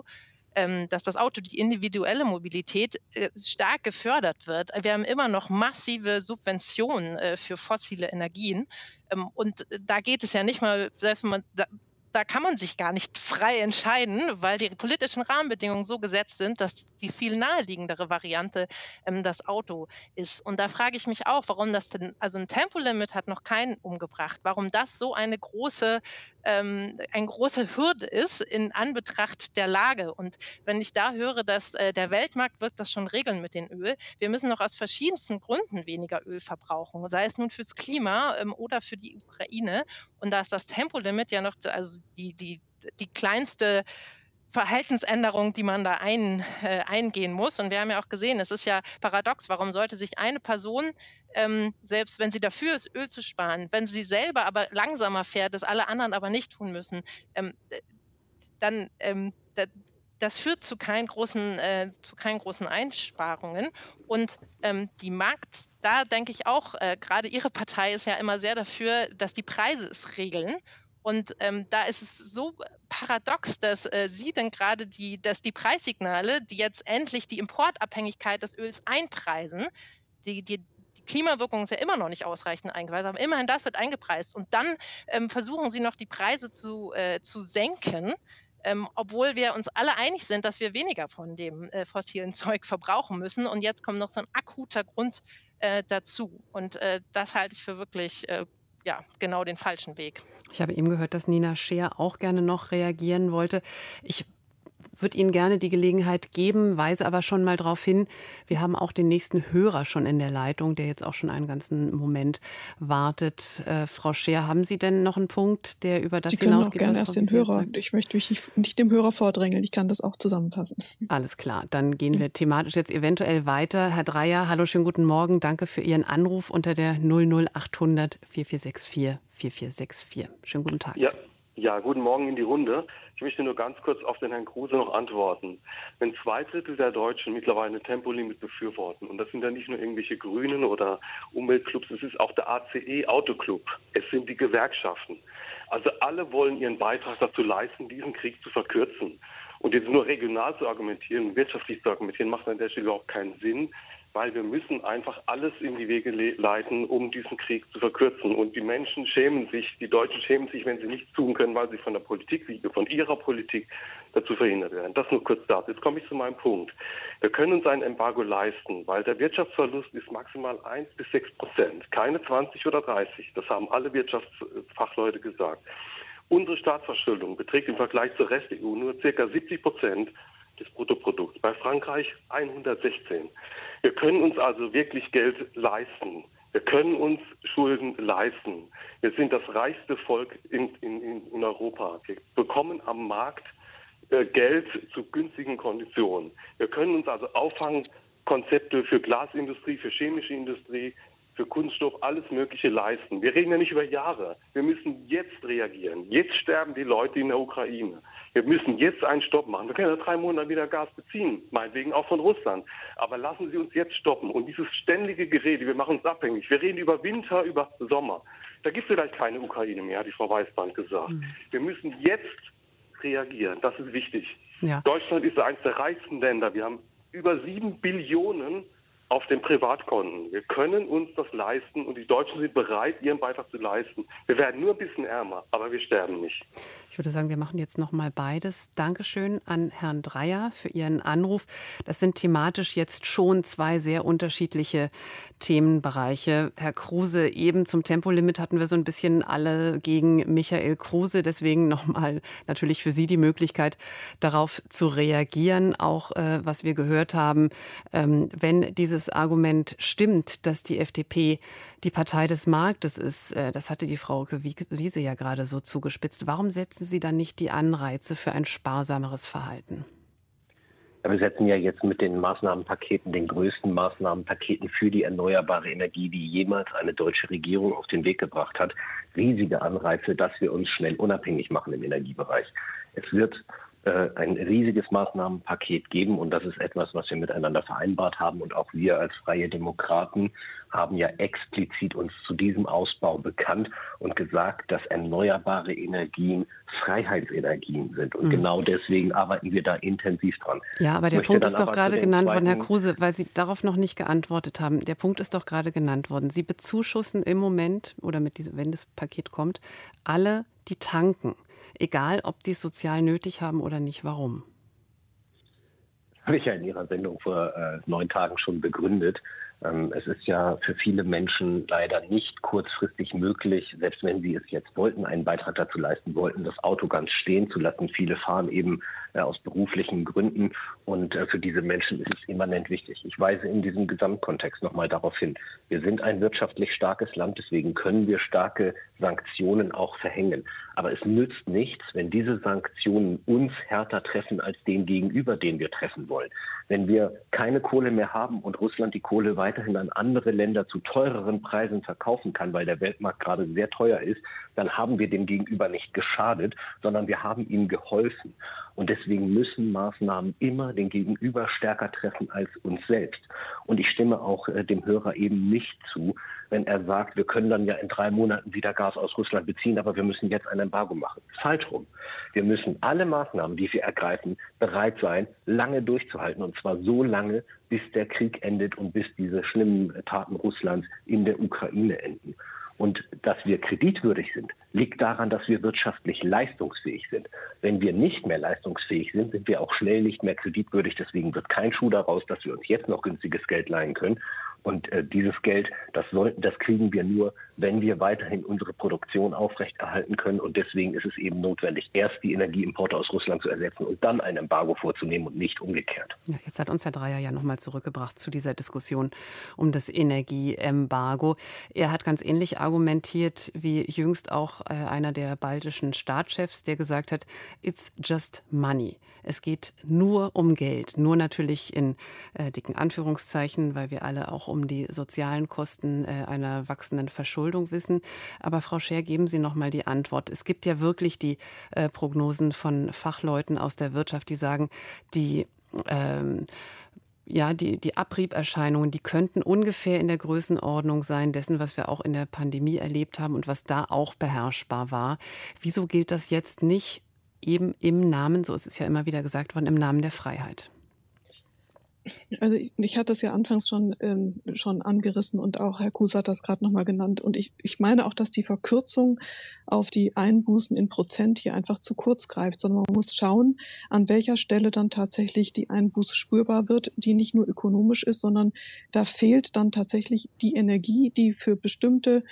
das Auto, die individuelle Mobilität, stark gefördert wird. Wir haben immer noch massive Subventionen für fossile Energien. Und da geht es ja nicht mal, selbst wenn man da kann man sich gar nicht frei entscheiden, weil die politischen Rahmenbedingungen so gesetzt sind, dass die viel naheliegendere Variante das Auto ist. Und da frage ich mich auch, warum das denn, also ein Tempolimit hat noch keinen umgebracht, warum das so eine große Hürde ist in Anbetracht der Lage. Und wenn ich da höre, dass der Weltmarkt wird das schon regeln mit dem Öl, wir müssen noch aus verschiedensten Gründen weniger Öl verbrauchen, sei es nun fürs Klima oder für die Ukraine. Und da ist das Tempolimit ja noch, also die kleinste Verhaltensänderung, die man da eingehen muss. Und wir haben ja auch gesehen, es ist ja paradox, warum sollte sich eine Person, selbst wenn sie dafür ist, Öl zu sparen, wenn sie selber aber langsamer fährt, das alle anderen aber nicht tun müssen, dann das führt zu keinen großen Einsparungen. Und die Markt, da denke ich auch, gerade Ihre Partei ist ja immer sehr dafür, dass die Preise es regeln. Und da ist es so paradox, dass Sie dann gerade die Preissignale, die jetzt endlich die Importabhängigkeit des Öls einpreisen, die Klimawirkung ist ja immer noch nicht ausreichend eingepreist, aber immerhin das wird eingepreist. Und dann versuchen Sie noch die Preise zu senken, obwohl wir uns alle einig sind, dass wir weniger von dem fossilen Zeug verbrauchen müssen. Und jetzt kommt noch so ein akuter Grund dazu. Und das halte ich für wirklich genau den falschen Weg. Ich habe eben gehört, dass Nina Scheer auch gerne noch reagieren wollte. Ich würde Ihnen gerne die Gelegenheit geben, weise aber schon mal darauf hin, wir haben auch den nächsten Hörer schon in der Leitung, der jetzt auch schon einen ganzen Moment wartet. Frau Scheer, haben Sie denn noch einen Punkt, der über das hinausgeht? Sie können auch gerne erst den Hörer. Ich möchte mich nicht dem Hörer vordrängeln. Ich kann das auch zusammenfassen. Alles klar, dann gehen wir thematisch jetzt eventuell weiter. Herr Dreyer, hallo, schönen guten Morgen. Danke für Ihren Anruf unter der 00800 4464 4464. Schönen guten Tag. Ja, guten Morgen in die Runde. Ich möchte nur ganz kurz auf den Herrn Kruse noch antworten. Wenn 2/3 der Deutschen mittlerweile ein Tempolimit befürworten, und das sind ja nicht nur irgendwelche Grünen oder Umweltclubs, es ist auch der ACE Autoclub, es sind die Gewerkschaften. Also alle wollen ihren Beitrag dazu leisten, diesen Krieg zu verkürzen. Und jetzt nur regional zu argumentieren, wirtschaftlich zu argumentieren, macht an der Stelle überhaupt keinen Sinn, weil wir müssen einfach alles in die Wege leiten, um diesen Krieg zu verkürzen. Und die Menschen schämen sich, die Deutschen schämen sich, wenn sie nichts tun können, weil sie von der Politik, von ihrer Politik dazu verhindert werden. Das nur kurz dazu. Jetzt komme ich zu meinem Punkt. Wir können uns ein Embargo leisten, weil der Wirtschaftsverlust ist maximal 1-6%, keine 20 oder 30. Das haben alle Wirtschaftsfachleute gesagt. Unsere Staatsverschuldung beträgt im Vergleich zur Rest der EU nur ca. 70% des Bruttoprodukts. Bei Frankreich 116. Wir können uns also wirklich Geld leisten. Wir können uns Schulden leisten. Wir sind das reichste Volk in Europa. Wir bekommen am Markt Geld zu günstigen Konditionen. Wir können uns also Auffangkonzepte für Glasindustrie, für chemische Industrie, für Kunststoff, alles Mögliche leisten. Wir reden ja nicht über Jahre. Wir müssen jetzt reagieren. Jetzt sterben die Leute in der Ukraine. Wir müssen jetzt einen Stopp machen. Wir können ja 3 Monate wieder Gas beziehen, meinetwegen auch von Russland. Aber lassen Sie uns jetzt stoppen. Und dieses ständige Gerede, wir machen uns abhängig. Wir reden über Winter, über Sommer. Da gibt es vielleicht keine Ukraine mehr, hat die Frau Weißband gesagt. Wir müssen jetzt reagieren. Das ist wichtig. Ja. Deutschland ist eines der reichsten Länder. Wir haben über 7 Billionen auf den Privatkonten. Wir können uns das leisten und die Deutschen sind bereit, ihren Beitrag zu leisten. Wir werden nur ein bisschen ärmer, aber wir sterben nicht. Ich würde sagen, wir machen jetzt noch mal beides. Dankeschön an Herrn Dreyer für Ihren Anruf. Das sind thematisch jetzt schon 2 sehr unterschiedliche Themenbereiche. Herr Kruse, eben zum Tempolimit hatten wir so ein bisschen alle gegen Michael Kruse. Deswegen noch mal natürlich für Sie die Möglichkeit, darauf zu reagieren. Auch was wir gehört haben, wenn dieses Argument stimmt, dass die FDP die Partei des Marktes ist, das hatte die Frau Wiese ja gerade so zugespitzt. Warum setzen Sie dann nicht die Anreize für ein sparsameres Verhalten? Ja, wir setzen ja jetzt mit den Maßnahmenpaketen, den größten Maßnahmenpaketen für die erneuerbare Energie, die jemals eine deutsche Regierung auf den Weg gebracht hat, riesige Anreize, dass wir uns schnell unabhängig machen im Energiebereich. Es wird ein riesiges Maßnahmenpaket geben und das ist etwas, was wir miteinander vereinbart haben und auch wir als Freie Demokraten haben ja explizit uns zu diesem Ausbau bekannt und gesagt, dass erneuerbare Energien Freiheitsenergien sind und genau deswegen arbeiten wir da intensiv dran. Ja, aber der Punkt ist doch gerade genannt worden, Herr Kruse, weil Sie darauf noch nicht geantwortet haben. Der Punkt ist doch gerade genannt worden. Sie bezuschussen im Moment oder wenn das Paket kommt, alle, die tanken. Egal, ob die es sozial nötig haben oder nicht. Warum? Das habe ich ja in Ihrer Sendung vor 9 Tagen schon begründet. Es ist ja für viele Menschen leider nicht kurzfristig möglich, selbst wenn sie es jetzt wollten, einen Beitrag dazu leisten wollten, das Auto ganz stehen zu lassen. Viele fahren eben aus beruflichen Gründen und für diese Menschen ist es immanent wichtig. Ich weise in diesem Gesamtkontext nochmal darauf hin, wir sind ein wirtschaftlich starkes Land, deswegen können wir starke Sanktionen auch verhängen. Aber es nützt nichts, wenn diese Sanktionen uns härter treffen als den Gegenüber, den wir treffen wollen. Wenn wir keine Kohle mehr haben und Russland die Kohle weiterhin an andere Länder zu teureren Preisen verkaufen kann, weil der Weltmarkt gerade sehr teuer ist, dann haben wir dem Gegenüber nicht geschadet, sondern wir haben ihm geholfen. Und deswegen müssen Maßnahmen immer den Gegenüber stärker treffen als uns selbst. Und ich stimme auch dem Hörer eben nicht zu, wenn er sagt, wir können dann ja in 3 Monaten wieder Gas aus Russland beziehen, aber wir müssen jetzt ein Embargo machen. Falsch rum. Wir müssen alle Maßnahmen, die wir ergreifen, bereit sein, lange durchzuhalten. Und zwar so lange, bis der Krieg endet und bis diese schlimmen Taten Russlands in der Ukraine enden. Und dass wir kreditwürdig sind, liegt daran, dass wir wirtschaftlich leistungsfähig sind. Wenn wir nicht mehr leistungsfähig sind, sind wir auch schnell nicht mehr kreditwürdig. Deswegen wird kein Schuh daraus, dass wir uns jetzt noch günstiges Geld leihen können. Und dieses Geld, das kriegen wir nur, wenn wir weiterhin unsere Produktion aufrechterhalten können. Und deswegen ist es eben notwendig, erst die Energieimporte aus Russland zu ersetzen und dann ein Embargo vorzunehmen und nicht umgekehrt. Ja, jetzt hat uns Herr Dreyer ja nochmal zurückgebracht zu dieser Diskussion um das Energieembargo. Er hat ganz ähnlich argumentiert wie jüngst auch einer der baltischen Staatschefs, der gesagt hat, it's just money. Es geht nur um Geld, nur natürlich in dicken Anführungszeichen, weil wir alle auch um die sozialen Kosten einer wachsenden Verschuldung wissen. Aber Frau Scher, geben Sie noch mal die Antwort. Es gibt ja wirklich die Prognosen von Fachleuten aus der Wirtschaft, die sagen, die Abrieberscheinungen, die könnten ungefähr in der Größenordnung sein dessen, was wir auch in der Pandemie erlebt haben und was da auch beherrschbar war. Wieso gilt das jetzt nicht eben im Namen, so ist es ja immer wieder gesagt worden, im Namen der Freiheit? Also ich hatte es ja anfangs schon angerissen und auch Herr Kues hat das gerade nochmal genannt. Und ich meine auch, dass die Verkürzung auf die Einbußen in Prozent hier einfach zu kurz greift, sondern man muss schauen, an welcher Stelle dann tatsächlich die Einbuße spürbar wird, die nicht nur ökonomisch ist, sondern da fehlt dann tatsächlich die Energie, die für bestimmte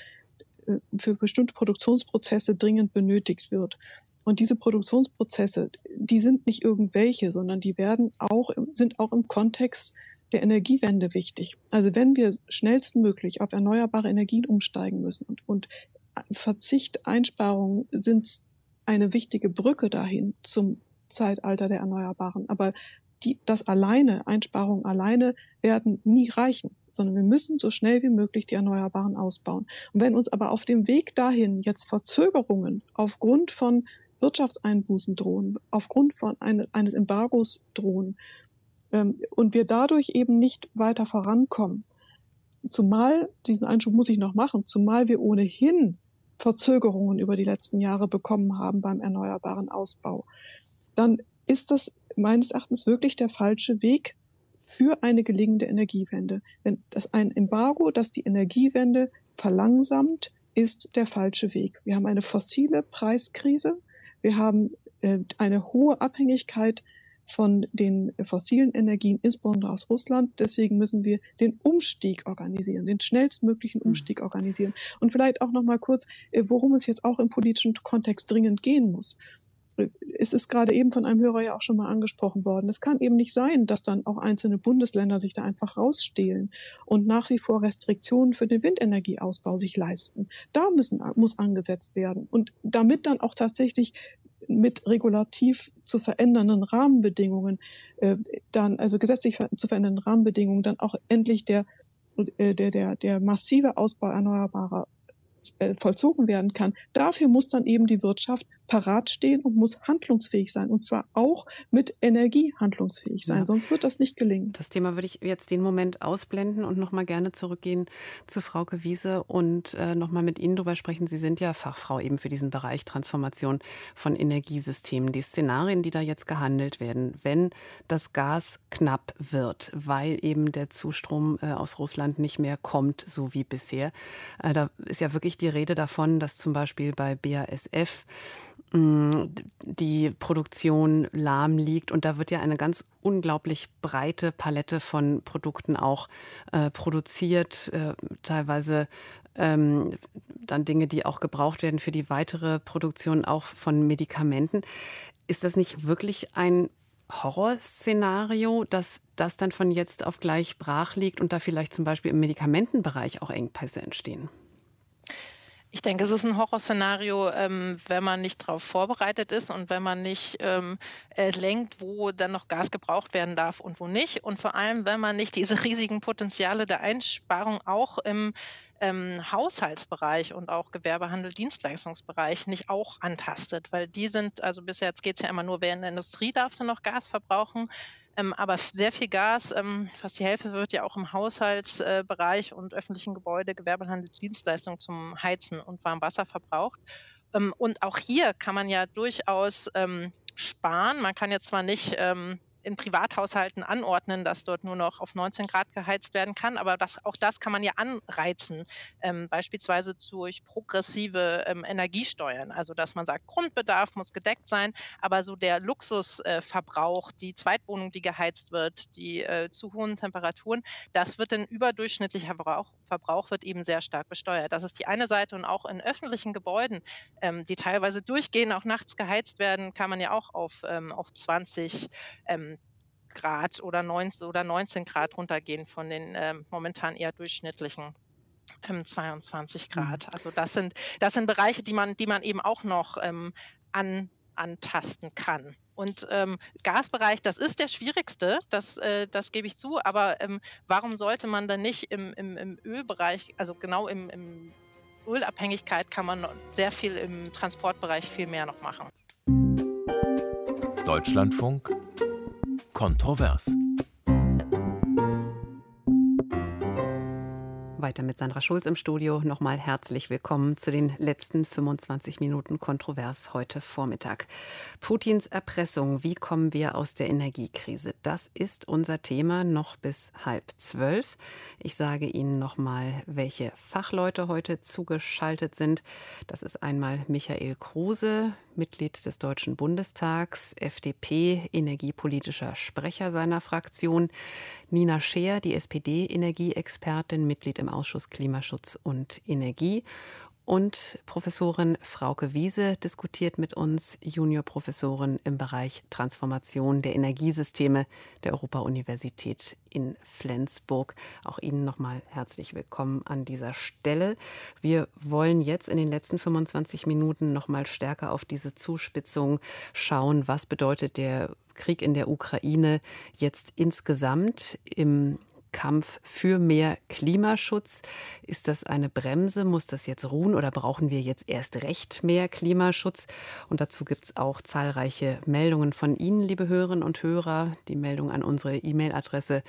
Produktionsprozesse dringend benötigt wird. Und diese Produktionsprozesse, die sind nicht irgendwelche, sondern die sind auch im Kontext der Energiewende wichtig. Also wenn wir schnellstmöglich auf erneuerbare Energien umsteigen müssen und Verzicht, Einsparungen sind eine wichtige Brücke dahin zum Zeitalter der Erneuerbaren. Aber Einsparungen alleine werden nie reichen, sondern wir müssen so schnell wie möglich die Erneuerbaren ausbauen. Und wenn uns aber auf dem Weg dahin jetzt Verzögerungen aufgrund von Wirtschaftseinbußen drohen, aufgrund von eines Embargos drohen und wir dadurch eben nicht weiter vorankommen, zumal, diesen Einschub muss ich noch machen, zumal wir ohnehin Verzögerungen über die letzten Jahre bekommen haben beim erneuerbaren Ausbau, dann ist das meines Erachtens wirklich der falsche Weg für eine gelingende Energiewende. Denn ein Embargo, das die Energiewende verlangsamt, ist der falsche Weg. Wir haben eine fossile Preiskrise. Wir haben eine hohe Abhängigkeit von den fossilen Energien, insbesondere aus Russland. Deswegen müssen wir den Umstieg organisieren, den schnellstmöglichen Umstieg organisieren. Und vielleicht auch noch mal kurz, worum es jetzt auch im politischen Kontext dringend gehen muss. Es ist gerade eben von einem Hörer ja auch schon mal angesprochen worden. Es kann eben nicht sein, dass dann auch einzelne Bundesländer sich da einfach rausstehlen und nach wie vor Restriktionen für den Windenergieausbau sich leisten. Da muss angesetzt werden. Und damit dann auch tatsächlich mit regulativ zu verändernden Rahmenbedingungen, also gesetzlich zu verändernden Rahmenbedingungen, dann auch endlich der massive Ausbau erneuerbarer vollzogen werden kann. Dafür muss dann eben die Wirtschaft parat stehen und muss handlungsfähig sein. Und zwar auch mit Energie handlungsfähig sein. Ja. Sonst wird das nicht gelingen. Das Thema würde ich jetzt den Moment ausblenden und noch mal gerne zurückgehen zu Frauke Wiese und noch mal mit Ihnen drüber sprechen. Sie sind ja Fachfrau eben für diesen Bereich Transformation von Energiesystemen. Die Szenarien, die da jetzt gehandelt werden, wenn das Gas knapp wird, weil eben der Zustrom aus Russland nicht mehr kommt, so wie bisher. Da ist ja wirklich die Rede davon, dass zum Beispiel bei BASF die Produktion lahm liegt. Und da wird ja eine ganz unglaublich breite Palette von Produkten auch produziert, teilweise dann Dinge, die auch gebraucht werden für die weitere Produktion auch von Medikamenten. Ist das nicht wirklich ein Horrorszenario, dass das dann von jetzt auf gleich brach liegt und da vielleicht zum Beispiel im Medikamentenbereich auch Engpässe entstehen? Ich denke, es ist ein Horrorszenario, wenn man nicht darauf vorbereitet ist und wenn man nicht lenkt, wo dann noch Gas gebraucht werden darf und wo nicht. Und vor allem, wenn man nicht diese riesigen Potenziale der Einsparung auch im Haushaltsbereich und auch Gewerbehandel, Dienstleistungsbereich nicht auch antastet, weil die sind, also bis jetzt geht es ja immer nur, wer in der Industrie darf dann noch Gas verbrauchen, aber sehr viel Gas, fast die Hälfte wird ja auch im Haushaltsbereich und öffentlichen Gebäude, Gewerbehandel, Dienstleistungen zum Heizen und Warmwasser verbraucht. Und auch hier kann man ja durchaus sparen. Man kann jetzt zwar nicht in Privathaushalten anordnen, dass dort nur noch auf 19 Grad geheizt werden kann, aber auch das kann man ja anreizen, beispielsweise durch progressive Energiesteuern. Also dass man sagt, Grundbedarf muss gedeckt sein, aber so der Luxusverbrauch, die Zweitwohnung, die geheizt wird, die zu hohen Temperaturen, das wird ein überdurchschnittlicher Verbrauch wird eben sehr stark besteuert. Das ist die eine Seite, und auch in öffentlichen Gebäuden, die teilweise durchgehend auch nachts geheizt werden, kann man ja auch auf 20 Grad oder 19 Grad runtergehen von den momentan eher durchschnittlichen 22 Grad. Also das sind Bereiche, die man eben auch noch antasten kann. Und Gasbereich, das ist der schwierigste, das gebe ich zu, aber warum sollte man dann nicht im Ölbereich, also genau im Ölabhängigkeit kann man sehr viel im Transportbereich viel mehr noch machen. Deutschlandfunk kontrovers. Weiter mit Sandra Schulz im Studio. Nochmal herzlich willkommen zu den letzten 25 Minuten kontrovers heute Vormittag. Putins Erpressung. Wie kommen wir aus der Energiekrise? Das ist unser Thema noch bis 11:30. Ich sage Ihnen nochmal, welche Fachleute heute zugeschaltet sind. Das ist einmal Michael Kruse, Mitglied des Deutschen Bundestags, FDP, energiepolitischer Sprecher seiner Fraktion. Nina Scheer, die SPD-Energieexpertin, Mitglied im Ausschuss Klimaschutz und Energie. Und Professorin Frauke Wiese diskutiert mit uns, Juniorprofessorin im Bereich Transformation der Energiesysteme der Europa-Universität in Flensburg. Auch Ihnen nochmal herzlich willkommen an dieser Stelle. Wir wollen jetzt in den letzten 25 Minuten nochmal stärker auf diese Zuspitzung schauen. Was bedeutet der Krieg in der Ukraine jetzt insgesamt im Kampf für mehr Klimaschutz? Ist das eine Bremse? Muss das jetzt ruhen oder brauchen wir jetzt erst recht mehr Klimaschutz? Und dazu gibt es auch zahlreiche Meldungen von Ihnen, liebe Hörerinnen und Hörer. Die Meldung an unsere E-Mail-Adresse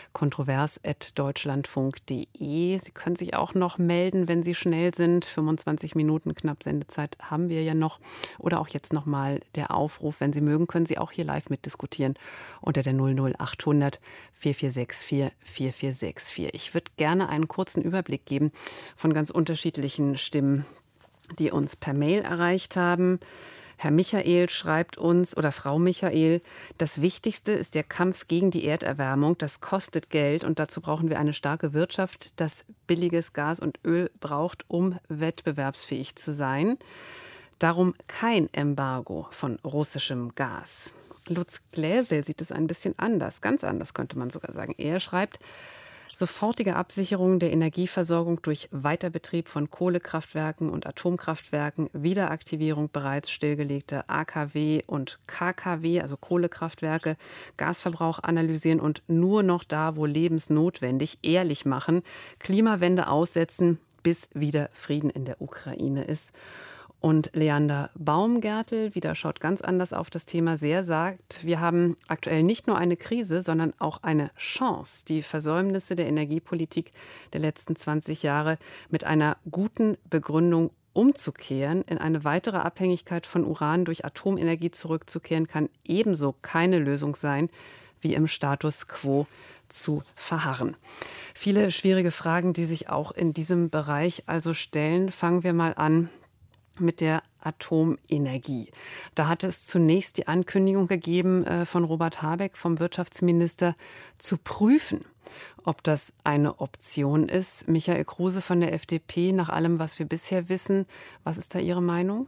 kontrovers@deutschlandfunk.de. Sie können sich auch noch melden, wenn Sie schnell sind. 25 Minuten knapp Sendezeit haben wir ja noch. Oder auch jetzt nochmal der Aufruf, wenn Sie mögen, können Sie auch hier live mitdiskutieren unter der 00800 4464 4464. Ich würde gerne einen kurzen Überblick geben von ganz unterschiedlichen Stimmen, die uns per Mail erreicht haben. Herr Michael schreibt uns, oder Frau Michael, das Wichtigste ist der Kampf gegen die Erderwärmung. Das kostet Geld und dazu brauchen wir eine starke Wirtschaft, das billiges Gas und Öl braucht, um wettbewerbsfähig zu sein. Darum kein Embargo von russischem Gas. Lutz Gläsel sieht es ein bisschen anders, ganz anders könnte man sogar sagen. Er schreibt, sofortige Absicherung der Energieversorgung durch Weiterbetrieb von Kohlekraftwerken und Atomkraftwerken, Wiederaktivierung bereits stillgelegter AKW und KKW, also Kohlekraftwerke, Gasverbrauch analysieren und nur noch da, wo lebensnotwendig, ehrlich machen, Klimawende aussetzen, bis wieder Frieden in der Ukraine ist. Und Leander Baumgärtel, wieder schaut ganz anders auf das Thema, sehr sagt, wir haben aktuell nicht nur eine Krise, sondern auch eine Chance, die Versäumnisse der Energiepolitik der letzten 20 Jahre mit einer guten Begründung umzukehren. In eine weitere Abhängigkeit von Uran durch Atomenergie zurückzukehren, kann ebenso keine Lösung sein, wie im Status quo zu verharren. Viele schwierige Fragen, die sich auch in diesem Bereich also stellen. Fangen wir mal an mit der Atomenergie. Da hat es zunächst die Ankündigung gegeben von Robert Habeck, vom Wirtschaftsminister, zu prüfen, ob das eine Option ist. Michael Kruse von der FDP, nach allem, was wir bisher wissen, was ist da Ihre Meinung?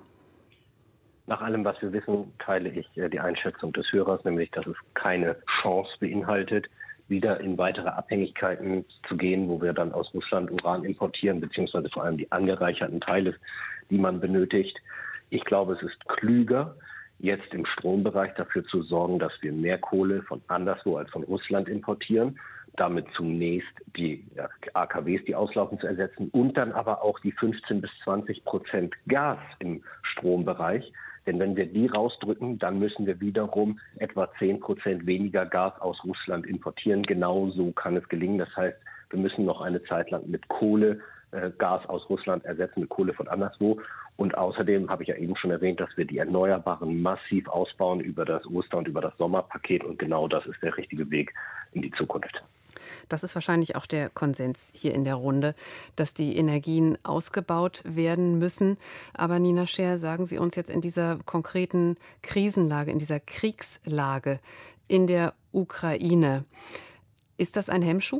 Nach allem, was wir wissen, teile ich die Einschätzung des Hörers, nämlich, dass es keine Chance beinhaltet, wieder in weitere Abhängigkeiten zu gehen, wo wir dann aus Russland Uran importieren, beziehungsweise vor allem die angereicherten Teile, die man benötigt. Ich glaube, es ist klüger, jetzt im Strombereich dafür zu sorgen, dass wir mehr Kohle von anderswo als von Russland importieren. damit zunächst die AKWs, die auslaufen, zu ersetzen und dann aber auch die 15-20% Gas im Strombereich. Denn wenn wir die rausdrücken, dann müssen wir wiederum etwa 10% weniger Gas aus Russland importieren. Genau so kann es gelingen. Das heißt, wir müssen noch eine Zeit lang mit Kohle Gas aus Russland ersetzen, mit Kohle von anderswo. Und außerdem habe ich ja eben schon erwähnt, dass wir die Erneuerbaren massiv ausbauen über das Oster- und über das Sommerpaket. Und genau das ist der richtige Weg in die Zukunft. Das ist wahrscheinlich auch der Konsens hier in der Runde, dass die Energien ausgebaut werden müssen. Aber Nina Scher, sagen Sie uns jetzt in dieser konkreten Krisenlage, in dieser Kriegslage in der Ukraine, ist das ein Hemmschuh?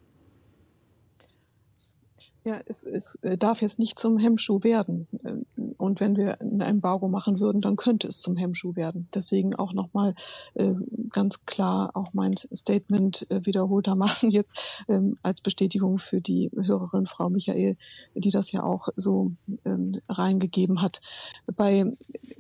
Ja, es darf jetzt nicht zum Hemmschuh werden. Und wenn wir ein Embargo machen würden, dann könnte es zum Hemmschuh werden. Deswegen auch nochmal ganz klar auch mein Statement wiederholtermaßen jetzt als Bestätigung für die Hörerin Frau Michael, die das ja auch so reingegeben hat. Wir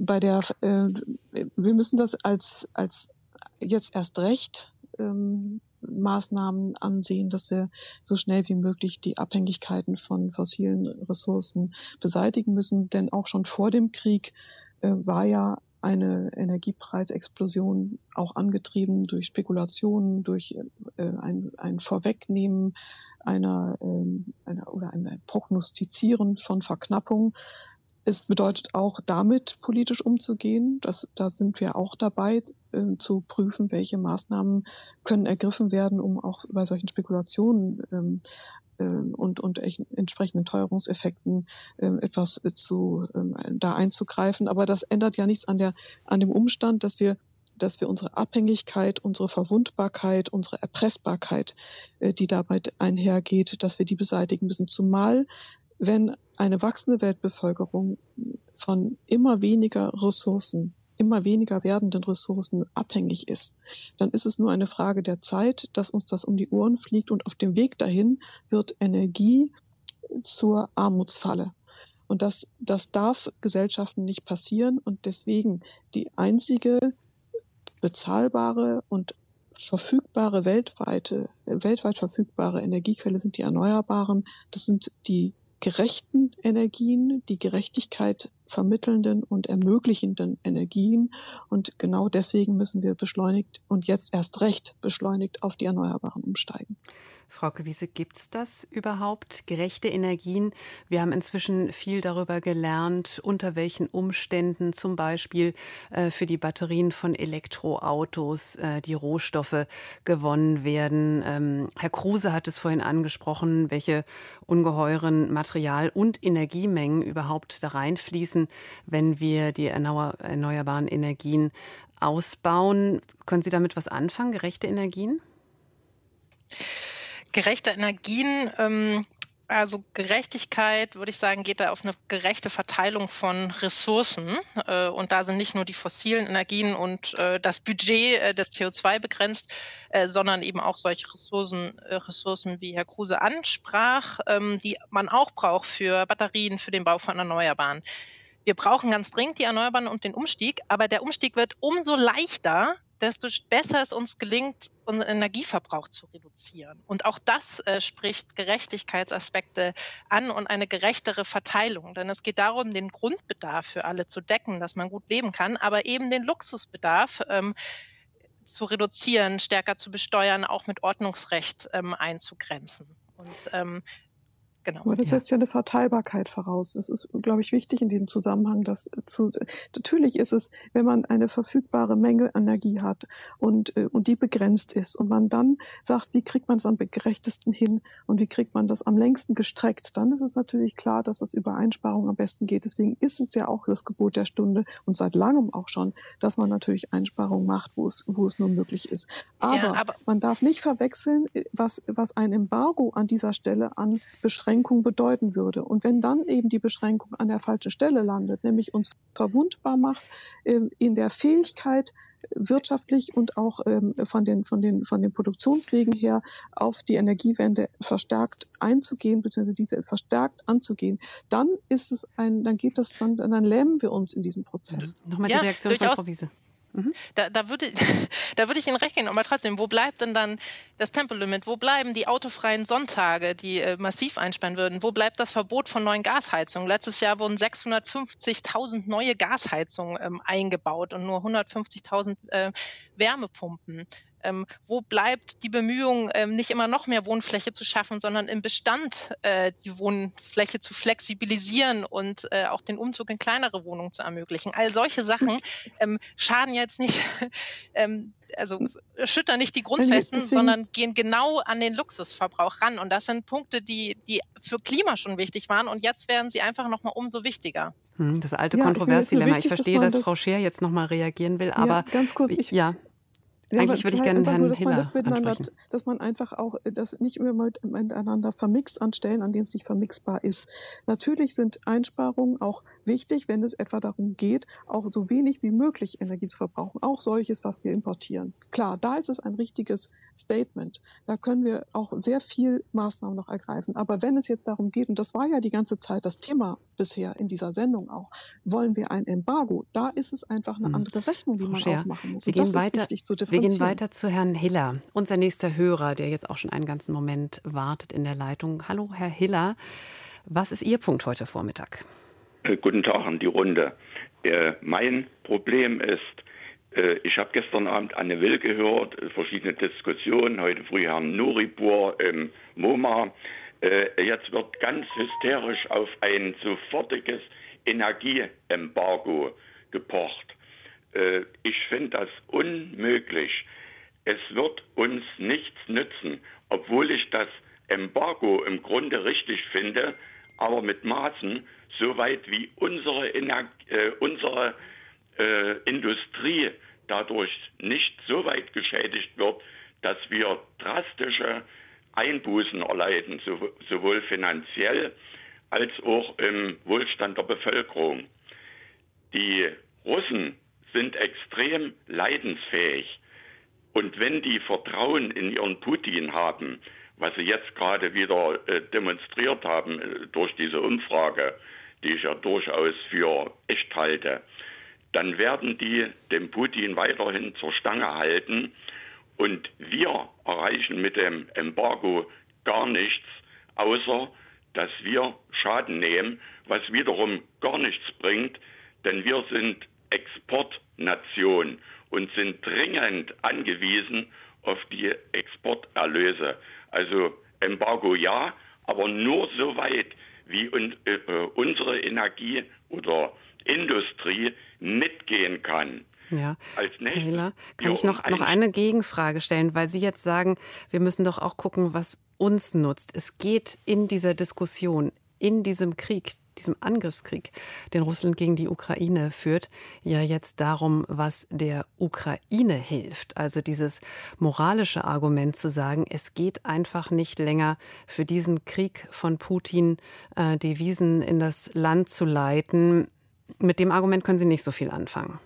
müssen das als jetzt erst recht Maßnahmen ansehen, dass wir so schnell wie möglich die Abhängigkeiten von fossilen Ressourcen beseitigen müssen. Denn auch schon vor dem Krieg war ja eine Energiepreisexplosion auch angetrieben durch Spekulationen, durch ein Vorwegnehmen einer ein Prognostizieren von Verknappung. Es bedeutet auch, damit politisch umzugehen. Da sind wir auch dabei, zu prüfen, welche Maßnahmen können ergriffen werden, um auch bei solchen Spekulationen und entsprechenden Teuerungseffekten etwas da einzugreifen. Aber das ändert ja nichts an dem Umstand, dass wir unsere Abhängigkeit, unsere Verwundbarkeit, unsere Erpressbarkeit, die dabei einhergeht, dass wir die beseitigen müssen. Zumal wenn eine wachsende Weltbevölkerung von immer weniger werdenden Ressourcen abhängig ist, dann ist es nur eine Frage der Zeit, dass uns das um die Ohren fliegt und auf dem Weg dahin wird Energie zur Armutsfalle. Und das darf Gesellschaften nicht passieren und deswegen die einzige bezahlbare und verfügbare weltweit verfügbare Energiequelle sind die Erneuerbaren. Das sind die gerechten Energien, die Gerechtigkeit vermittelnden und ermöglichenden Energien. Und genau deswegen müssen wir beschleunigt und jetzt erst recht beschleunigt auf die Erneuerbaren umsteigen. Frauke Wiese, gibt es das überhaupt? Gerechte Energien? Wir haben inzwischen viel darüber gelernt, unter welchen Umständen zum Beispiel für die Batterien von Elektroautos die Rohstoffe gewonnen werden. Herr Kruse hat es vorhin angesprochen, welche ungeheuren Material- und Energiemengen überhaupt da reinfließen, wenn wir die erneuerbaren Energien ausbauen. Können Sie damit was anfangen, gerechte Energien? Gerechte Energien, also Gerechtigkeit, würde ich sagen, geht da auf eine gerechte Verteilung von Ressourcen. Und da sind nicht nur die fossilen Energien und das Budget des CO2 begrenzt, sondern eben auch solche Ressourcen, wie Herr Kruse ansprach, die man auch braucht für Batterien, für den Bau von Erneuerbaren. Wir brauchen ganz dringend die Erneuerbaren und den Umstieg, aber der Umstieg wird umso leichter, desto besser es uns gelingt, unseren Energieverbrauch zu reduzieren. Und auch das spricht Gerechtigkeitsaspekte an und eine gerechtere Verteilung. Denn es geht darum, den Grundbedarf für alle zu decken, dass man gut leben kann, aber eben den Luxusbedarf zu reduzieren, stärker zu besteuern, auch mit Ordnungsrecht einzugrenzen. Und genau. Aber das setzt ja eine Verteilbarkeit voraus. Das ist, glaube ich, wichtig in diesem Zusammenhang. Natürlich ist es, wenn man eine verfügbare Menge Energie hat und die begrenzt ist und man dann sagt, wie kriegt man es am gerechtesten hin und wie kriegt man das am längsten gestreckt, dann ist es natürlich klar, dass es über Einsparungen am besten geht. Deswegen ist es ja auch das Gebot der Stunde und seit langem auch schon, dass man natürlich Einsparungen macht, wo es nur möglich ist. Aber man darf nicht verwechseln, was ein Embargo an dieser Stelle an Beschränkungen bedeuten würde. Und wenn dann eben die Beschränkung an der falschen Stelle landet, nämlich uns verwundbar macht in der Fähigkeit, wirtschaftlich und auch von den Produktionswegen her auf die Energiewende verstärkt einzugehen, beziehungsweise diese verstärkt anzugehen, dann lähmen wir uns in diesem Prozess. Nochmal die Reaktion von Frau Wiese. Da würde ich Ihnen recht geben, aber trotzdem, wo bleibt denn dann das Tempolimit? Wo bleiben die autofreien Sonntage, die massiv einsperren würden? Wo bleibt das Verbot von neuen Gasheizungen? Letztes Jahr wurden 650.000 neue Gasheizungen eingebaut und nur 150.000 Wärmepumpen. Wo bleibt die Bemühung, nicht immer noch mehr Wohnfläche zu schaffen, sondern im Bestand die Wohnfläche zu flexibilisieren und auch den Umzug in kleinere Wohnungen zu ermöglichen? All solche Sachen schaden jetzt nicht, also erschüttern nicht die Grundfesten, sondern gehen genau an den Luxusverbrauch ran. Und das sind Punkte, die für Klima schon wichtig waren. Und jetzt werden sie einfach noch mal umso wichtiger. Das alte Kontroversdilemma. Ich verstehe, dass Frau Scheer jetzt noch mal reagieren will, aber ganz kurz, eigentlich würde ich gerne Herrn Hiller ansprechen. Dass man einfach auch das nicht immer miteinander vermixt anstellen, an dem es nicht vermixbar ist. Natürlich sind Einsparungen auch wichtig, wenn es etwa darum geht, auch so wenig wie möglich Energie zu verbrauchen. Auch solches, was wir importieren. Klar, da ist es ein richtiges Statement. Da können wir auch sehr viel Maßnahmen noch ergreifen. Aber wenn es jetzt darum geht, und das war ja die ganze Zeit das Thema bisher in dieser Sendung auch, wollen wir ein Embargo, da ist es einfach eine andere Rechnung, die man aufmachen muss. Wir gehen weiter zu Herrn Hiller, unser nächster Hörer, der jetzt auch schon einen ganzen Moment wartet in der Leitung. Hallo, Herr Hiller. Was ist Ihr Punkt heute Vormittag? Guten Tag an die Runde. Mein Problem ist, ich habe gestern Abend Anne Will gehört, verschiedene Diskussionen, heute früh Herrn Nuripur im MoMA. Jetzt wird ganz hysterisch auf ein sofortiges Energieembargo gepocht. Ich finde das unmöglich. Es wird uns nichts nützen, obwohl ich das Embargo im Grunde richtig finde, aber mit Maßen, soweit wie unsere Industrie dadurch nicht so weit geschädigt wird, dass wir drastische Einbußen erleiden, sowohl finanziell als auch im Wohlstand der Bevölkerung. Die Russen sind extrem leidensfähig. Und wenn die Vertrauen in ihren Putin haben, was sie jetzt gerade wieder demonstriert haben durch diese Umfrage, die ich ja durchaus für echt halte, dann werden die dem Putin weiterhin zur Stange halten. Und wir erreichen mit dem Embargo gar nichts, außer dass wir Schaden nehmen, was wiederum gar nichts bringt, denn wir sind Exportnation und sind dringend angewiesen auf die Exporterlöse. Also Embargo ja, aber nur so weit, wie unsere Energie oder Industrie mitgehen kann. Ja, Herr Hiller, kann ich noch eine Gegenfrage stellen, weil Sie jetzt sagen, wir müssen doch auch gucken, was uns nutzt. Es geht in dieser Diskussion, in diesem Krieg, diesem Angriffskrieg, den Russland gegen die Ukraine führt, ja jetzt darum, was der Ukraine hilft. Also dieses moralische Argument zu sagen, es geht einfach nicht länger für diesen Krieg von Putin, Devisen in das Land zu leiten. Mit dem Argument können Sie nicht so viel anfangen.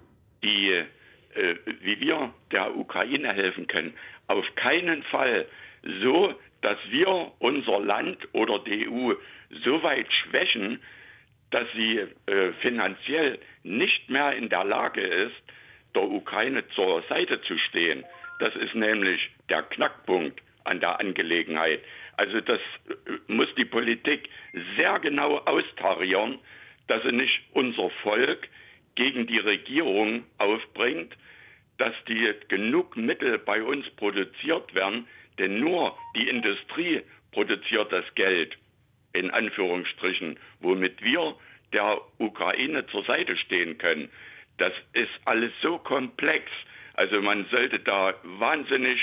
Wie wir der Ukraine helfen können, auf keinen Fall so, dass wir unser Land oder die EU so weit schwächen, dass sie finanziell nicht mehr in der Lage ist, der Ukraine zur Seite zu stehen. Das ist nämlich der Knackpunkt an der Angelegenheit. Also das muss die Politik sehr genau austarieren, dass sie nicht unser Volk gegen die Regierung aufbringt, dass die genug Mittel bei uns produziert werden, denn nur die Industrie produziert das Geld, in Anführungsstrichen, womit wir der Ukraine zur Seite stehen können. Das ist alles so komplex, also man sollte da wahnsinnig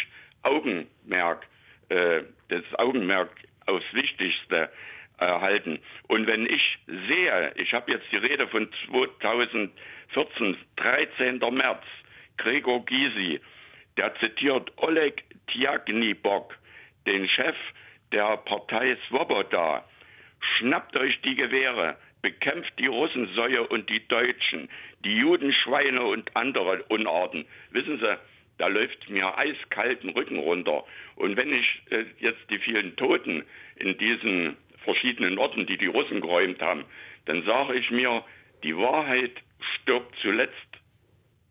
das Augenmerk aufs Wichtigste halten. Und wenn ich sehe, ich habe jetzt die Rede von 2014, 13. März, Gregor Gysi, der zitiert Oleg Tjagnibok, den Chef der Partei Svoboda. Schnappt euch die Gewehre, bekämpft die Russensäue und die Deutschen, die Judenschweine und andere Unarten. Wissen Sie, da läuft mir eiskalten Rücken runter. Und wenn ich jetzt die vielen Toten in diesen verschiedenen Orten, die Russen geräumt haben, dann sage ich mir, die Wahrheit stirbt zuletzt.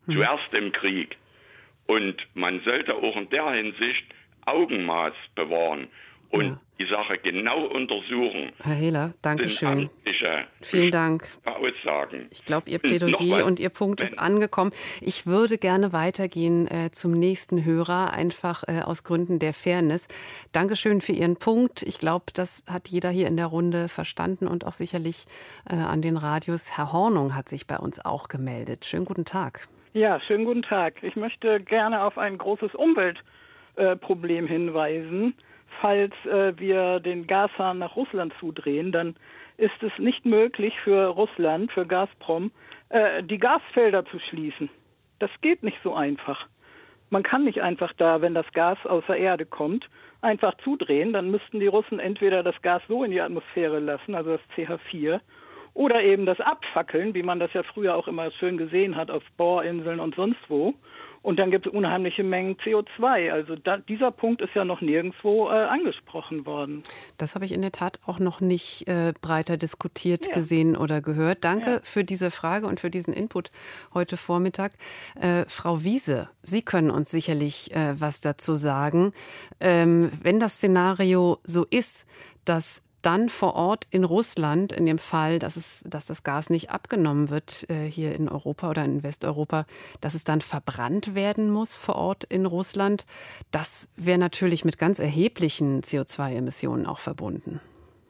zuerst im Krieg. Und man sollte auch in der Hinsicht Augenmaß bewahren und die Sache genau untersuchen. Herr Hehler, danke schön. Vielen Dank. Aussagen. Ich glaube, Ihr Plädoyer und Ihr Punkt ist angekommen. Ich würde gerne weitergehen zum nächsten Hörer, einfach aus Gründen der Fairness. Dankeschön für Ihren Punkt. Ich glaube, das hat jeder hier in der Runde verstanden und auch sicherlich an den Radios. Herr Hornung hat sich bei uns auch gemeldet. Schönen guten Tag. Ja, schönen guten Tag. Ich möchte gerne auf ein großes Umweltproblem hinweisen. Falls wir den Gashahn nach Russland zudrehen, dann ist es nicht möglich für Russland, für Gazprom, die Gasfelder zu schließen. Das geht nicht so einfach. Man kann nicht einfach da, wenn das Gas aus der Erde kommt, einfach zudrehen. Dann müssten die Russen entweder das Gas so in die Atmosphäre lassen, also das CH4, oder eben das abfackeln, wie man das ja früher auch immer schön gesehen hat auf Bohrinseln und sonst wo. Und dann gibt es unheimliche Mengen CO2. Also dieser Punkt ist ja noch nirgendwo angesprochen worden. Das habe ich in der Tat auch noch nicht breiter diskutiert gesehen oder gehört. Danke für diese Frage und für diesen Input heute Vormittag. Frau Wiese, Sie können uns sicherlich was dazu sagen. Wenn das Szenario so ist, dass dann vor Ort in Russland, in dem Fall, dass das Gas nicht abgenommen wird hier in Europa oder in Westeuropa, dass es dann verbrannt werden muss vor Ort in Russland, das wäre natürlich mit ganz erheblichen CO2-Emissionen auch verbunden.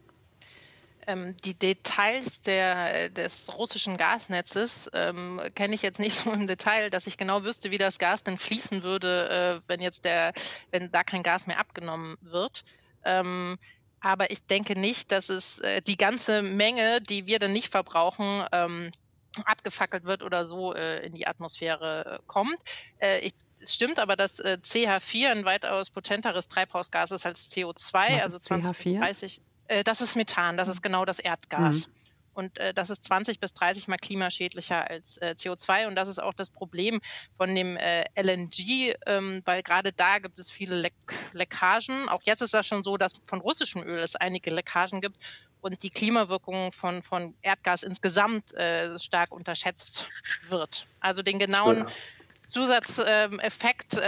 Die Details des russischen Gasnetzes kenne ich jetzt nicht so im Detail, dass ich genau wüsste, wie das Gas denn fließen würde, wenn da kein Gas mehr abgenommen wird. Aber ich denke nicht, dass es die ganze Menge, die wir dann nicht verbrauchen, abgefackelt wird oder so in die Atmosphäre kommt. Es stimmt aber, dass CH4 ein weitaus potenteres Treibhausgas ist als CO2. Was also ist CH4? 2030. Das ist Methan, das ist genau das Erdgas. Und das ist 20 bis 30 Mal klimaschädlicher als CO2. Und das ist auch das Problem von dem LNG, weil gerade da gibt es viele Leckagen. Auch jetzt ist das schon so, dass von russischem Öl es einige Leckagen gibt und die Klimawirkung von Erdgas insgesamt stark unterschätzt wird. Also den genauen Zusatzeffekt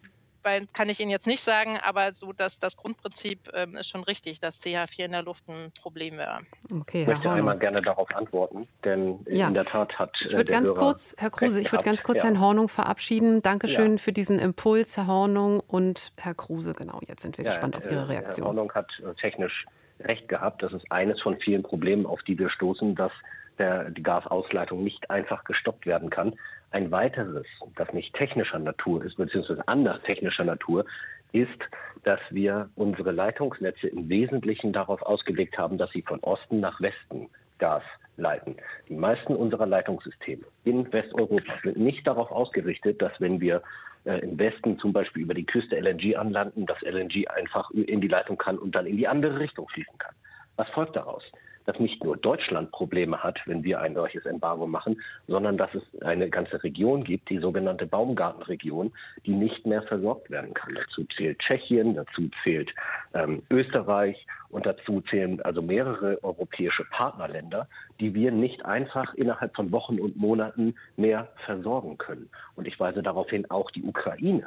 kann ich Ihnen jetzt nicht sagen, aber so das Grundprinzip ist schon richtig, dass CH4 in der Luft ein Problem wäre. Okay, ich möchte einmal gerne darauf antworten, denn in der Tat hat ich würde ganz kurz, Herr Kruse, Herrn Hornung verabschieden. Dankeschön für diesen Impuls, Herr Hornung und Herr Kruse. Genau, jetzt sind wir gespannt auf Ihre Reaktion. Herr Hornung hat technisch recht gehabt. Das ist eines von vielen Problemen, auf die wir stoßen, dass die Gasausleitung nicht einfach gestoppt werden kann. Ein weiteres, das nicht technischer Natur ist, beziehungsweise anders technischer Natur, ist, dass wir unsere Leitungsnetze im Wesentlichen darauf ausgelegt haben, dass sie von Osten nach Westen Gas leiten. Die meisten unserer Leitungssysteme in Westeuropa sind nicht darauf ausgerichtet, dass wenn wir im Westen zum Beispiel über die Küste LNG anlanden, das LNG einfach in die Leitung kann und dann in die andere Richtung fließen kann. Was folgt daraus? Dass nicht nur Deutschland Probleme hat, wenn wir ein solches Embargo machen, sondern dass es eine ganze Region gibt, die sogenannte Baumgartenregion, die nicht mehr versorgt werden kann. Dazu zählt Tschechien, dazu zählt Österreich und dazu zählen also mehrere europäische Partnerländer, die wir nicht einfach innerhalb von Wochen und Monaten mehr versorgen können. Und ich weise darauf hin, auch die Ukraine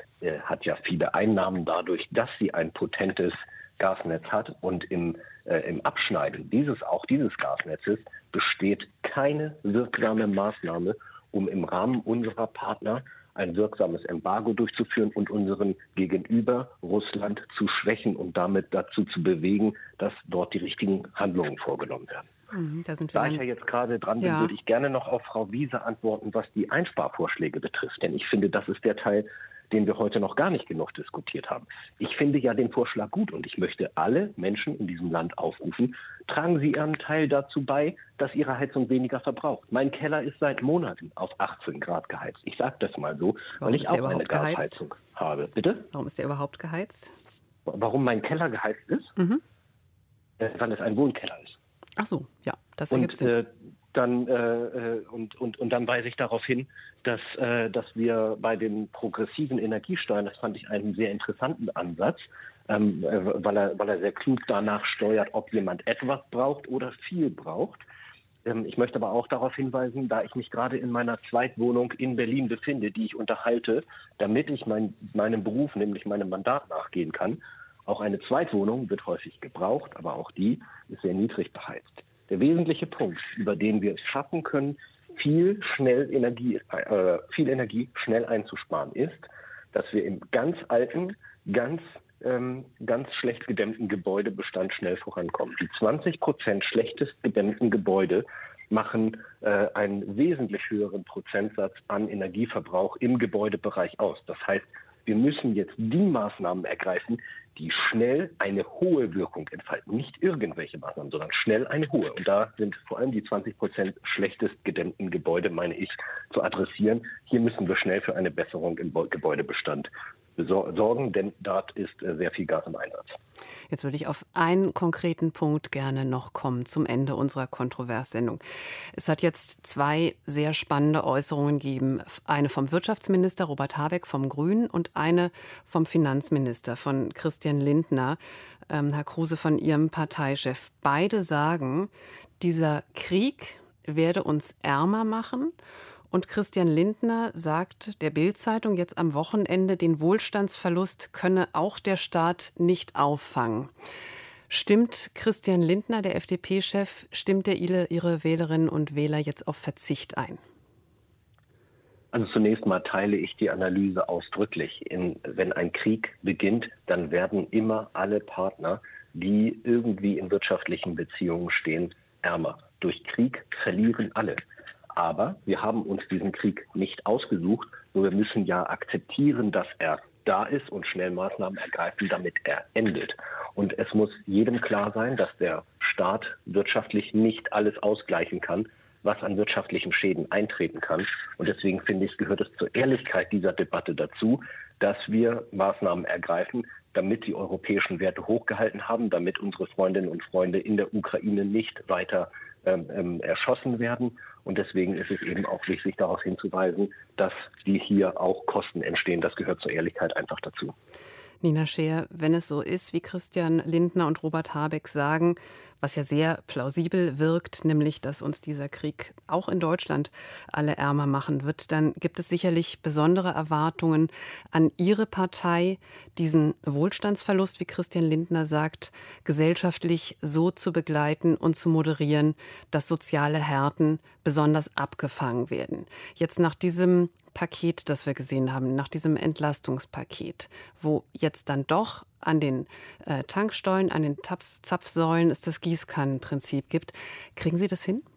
hat ja viele Einnahmen dadurch, dass sie ein potentes Gasnetz hat und im Abschneiden dieses Gasnetzes besteht keine wirksame Maßnahme, um im Rahmen unserer Partner ein wirksames Embargo durchzuführen und unseren Gegenüber Russland zu schwächen und damit dazu zu bewegen, dass dort die richtigen Handlungen vorgenommen werden. Da ich ja jetzt gerade dran bin, würde ich gerne noch auf Frau Wiese antworten, was die Einsparvorschläge betrifft. Denn ich finde, das ist der Teil, den wir heute noch gar nicht genug diskutiert haben. Ich finde ja den Vorschlag gut und ich möchte alle Menschen in diesem Land aufrufen, tragen Sie Ihren Teil dazu bei, dass Ihre Heizung weniger verbraucht. Mein Keller ist seit Monaten auf 18 Grad geheizt. Ich sage das mal so, weil ich auch eine Gasheizung habe. Bitte? Warum ist der überhaupt geheizt? Warum mein Keller geheizt ist? Weil es ein Wohnkeller ist. Ach so, ja, das ergibt Sinn. Dann weise ich darauf hin, dass wir bei den progressiven Energiesteuern, das fand ich einen sehr interessanten Ansatz, weil er sehr klug danach steuert, ob jemand etwas braucht oder viel braucht. Ich möchte aber auch darauf hinweisen, da ich mich gerade in meiner Zweitwohnung in Berlin befinde, die ich unterhalte, damit ich meinem Beruf, nämlich meinem Mandat nachgehen kann. Auch eine Zweitwohnung wird häufig gebraucht, aber auch die ist sehr niedrig beheizt. Der wesentliche Punkt, über den wir es schaffen können, viel Energie schnell einzusparen, ist, dass wir im ganz alten, ganz schlecht gedämmten Gebäudebestand schnell vorankommen. Die 20% schlechtest gedämmten Gebäude machen einen wesentlich höheren Prozentsatz an Energieverbrauch im Gebäudebereich aus. Das heißt, wir müssen jetzt die Maßnahmen ergreifen, die schnell eine hohe Wirkung entfalten. Nicht irgendwelche Maßnahmen, sondern schnell eine hohe. Und da sind vor allem die 20% schlechtest gedämmten Gebäude, meine ich, zu adressieren. Hier müssen wir schnell für eine Besserung im Gebäudebestand sorgen, denn dort ist sehr viel Gas im Einsatz. Jetzt würde ich auf einen konkreten Punkt gerne noch kommen zum Ende unserer Kontroverssendung. Es hat jetzt 2 sehr spannende Äußerungen gegeben. Eine vom Wirtschaftsminister Robert Habeck vom Grünen und eine vom Finanzminister von Christian Lindner, Herr Kruse, von Ihrem Parteichef. Beide sagen, dieser Krieg werde uns ärmer machen. Und Christian Lindner sagt der Bild-Zeitung jetzt am Wochenende, den Wohlstandsverlust könne auch der Staat nicht auffangen. Stimmt Christian Lindner, der FDP-Chef, stimmt er Ihre Wählerinnen und Wähler jetzt auf Verzicht ein? Also zunächst mal teile ich die Analyse ausdrücklich. Wenn ein Krieg beginnt, dann werden immer alle Partner, die irgendwie in wirtschaftlichen Beziehungen stehen, ärmer. Durch Krieg verlieren alle. Aber wir haben uns diesen Krieg nicht ausgesucht, nur wir müssen ja akzeptieren, dass er da ist und schnell Maßnahmen ergreifen, damit er endet. Und es muss jedem klar sein, dass der Staat wirtschaftlich nicht alles ausgleichen kann, was an wirtschaftlichen Schäden eintreten kann. Und deswegen finde ich, gehört es zur Ehrlichkeit dieser Debatte dazu, dass wir Maßnahmen ergreifen, damit die europäischen Werte hochgehalten haben, damit unsere Freundinnen und Freunde in der Ukraine nicht weiter erschossen werden. Und deswegen ist es eben auch wichtig, darauf hinzuweisen, dass hier auch Kosten entstehen. Das gehört zur Ehrlichkeit einfach dazu. Nina Scheer, wenn es so ist, wie Christian Lindner und Robert Habeck sagen, was ja sehr plausibel wirkt, nämlich, dass uns dieser Krieg auch in Deutschland alle ärmer machen wird, dann gibt es sicherlich besondere Erwartungen an Ihre Partei, diesen Wohlstandsverlust, wie Christian Lindner sagt, gesellschaftlich so zu begleiten und zu moderieren, dass soziale Härten besonders abgefangen werden. Jetzt nach diesem Paket, das wir gesehen haben, nach diesem Entlastungspaket, wo jetzt dann doch an den Tankstollen, an den Zapfsäulen es das Gießkannenprinzip gibt. Kriegen Sie das hin?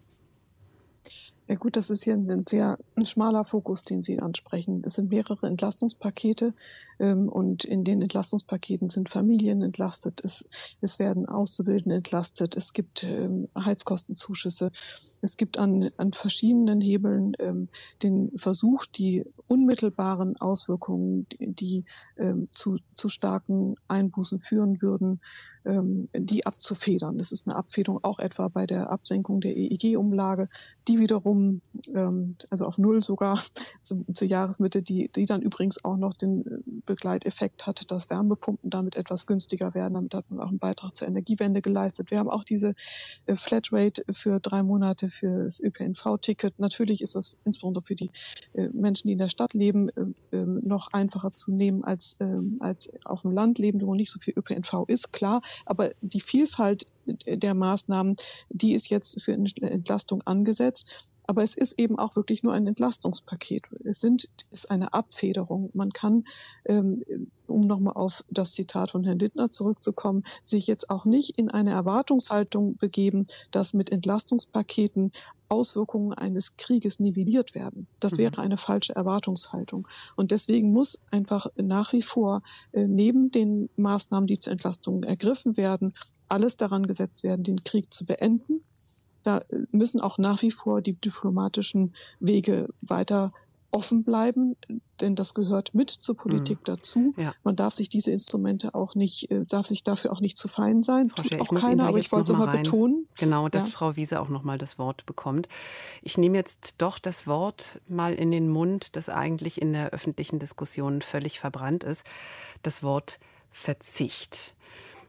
Ja gut, das ist hier ein sehr schmaler Fokus, den Sie ansprechen. Es sind mehrere Entlastungspakete und in den Entlastungspaketen sind Familien entlastet, es werden Auszubildende entlastet, es gibt Heizkostenzuschüsse, es gibt an verschiedenen Hebeln den Versuch, die unmittelbaren Auswirkungen, die zu starken Einbußen führen würden, die abzufedern. Das ist eine Abfederung auch etwa bei der Absenkung der EEG-Umlage, die wiederum also auf 0 sogar zur Jahresmitte, die dann übrigens auch noch den Begleiteffekt hat, dass Wärmepumpen damit etwas günstiger werden. Damit hat man auch einen Beitrag zur Energiewende geleistet. Wir haben auch diese Flatrate für 3 Monate für das ÖPNV-Ticket. Natürlich ist das insbesondere für die Menschen, die in der Stadt leben, noch einfacher zu nehmen als auf dem Land leben, wo nicht so viel ÖPNV ist, klar. Aber die Vielfalt der Maßnahmen, die ist jetzt für Entlastung angesetzt. Aber es ist eben auch wirklich nur ein Entlastungspaket. Ist eine Abfederung. Man kann, um nochmal auf das Zitat von Herrn Lindner zurückzukommen, sich jetzt auch nicht in eine Erwartungshaltung begeben, dass mit Entlastungspaketen Auswirkungen eines Krieges nivelliert werden. Das wäre eine falsche Erwartungshaltung. Und deswegen muss einfach nach wie vor neben den Maßnahmen, die zur Entlastung ergriffen werden, alles daran gesetzt werden, den Krieg zu beenden. Da müssen auch nach wie vor die diplomatischen Wege weiter offen bleiben, denn das gehört mit zur Politik dazu. Ja. Man darf sich diese Instrumente auch nicht, darf sich dafür auch nicht zu fein sein. Frau Scheer, auch keiner, aber ich wollte es mal betonen. Genau, dass Frau Wiese auch noch mal das Wort bekommt. Ich nehme jetzt doch das Wort mal in den Mund, das eigentlich in der öffentlichen Diskussion völlig verbrannt ist. Das Wort Verzicht.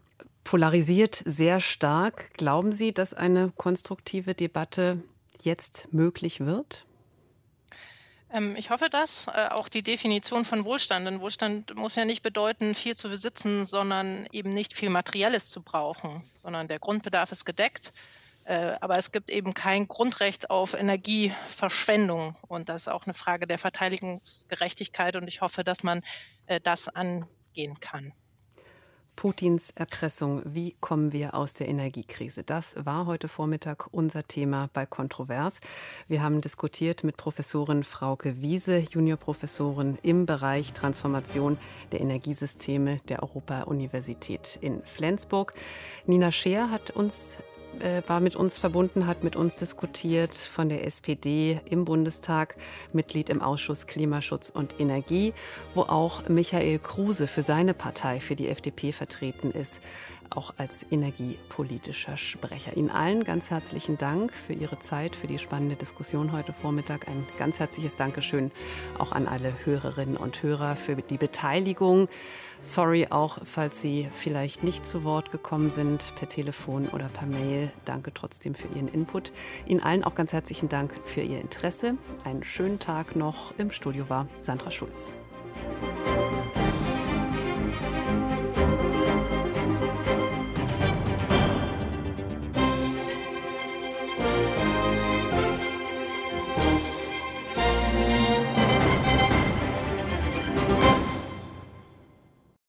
polarisiert sehr stark. Glauben Sie, dass eine konstruktive Debatte jetzt möglich wird? Ich hoffe das. Auch die Definition von Wohlstand. Denn Wohlstand muss ja nicht bedeuten, viel zu besitzen, sondern eben nicht viel Materielles zu brauchen, sondern der Grundbedarf ist gedeckt. Aber es gibt eben kein Grundrecht auf Energieverschwendung. Und das ist auch eine Frage der Verteidigungsgerechtigkeit. Und ich hoffe, dass man das angehen kann. Putins Erpressung. Wie kommen wir aus der Energiekrise? Das war heute Vormittag unser Thema bei Kontrovers. Wir haben diskutiert mit Professorin Frauke Wiese, Juniorprofessorin im Bereich Transformation der Energiesysteme der Europa-Universität in Flensburg. Nina Scheer war mit uns verbunden, hat mit uns diskutiert von der SPD im Bundestag, Mitglied im Ausschuss Klimaschutz und Energie, wo auch Michael Kruse für seine Partei, für die FDP vertreten ist, auch als energiepolitischer Sprecher. Ihnen allen ganz herzlichen Dank für Ihre Zeit, für die spannende Diskussion heute Vormittag. Ein ganz herzliches Dankeschön auch an alle Hörerinnen und Hörer für die Beteiligung. Sorry auch, falls Sie vielleicht nicht zu Wort gekommen sind, per Telefon oder per Mail. Danke trotzdem für Ihren Input. Ihnen allen auch ganz herzlichen Dank für Ihr Interesse. Einen schönen Tag noch. Im Studio war Sandra Schulz.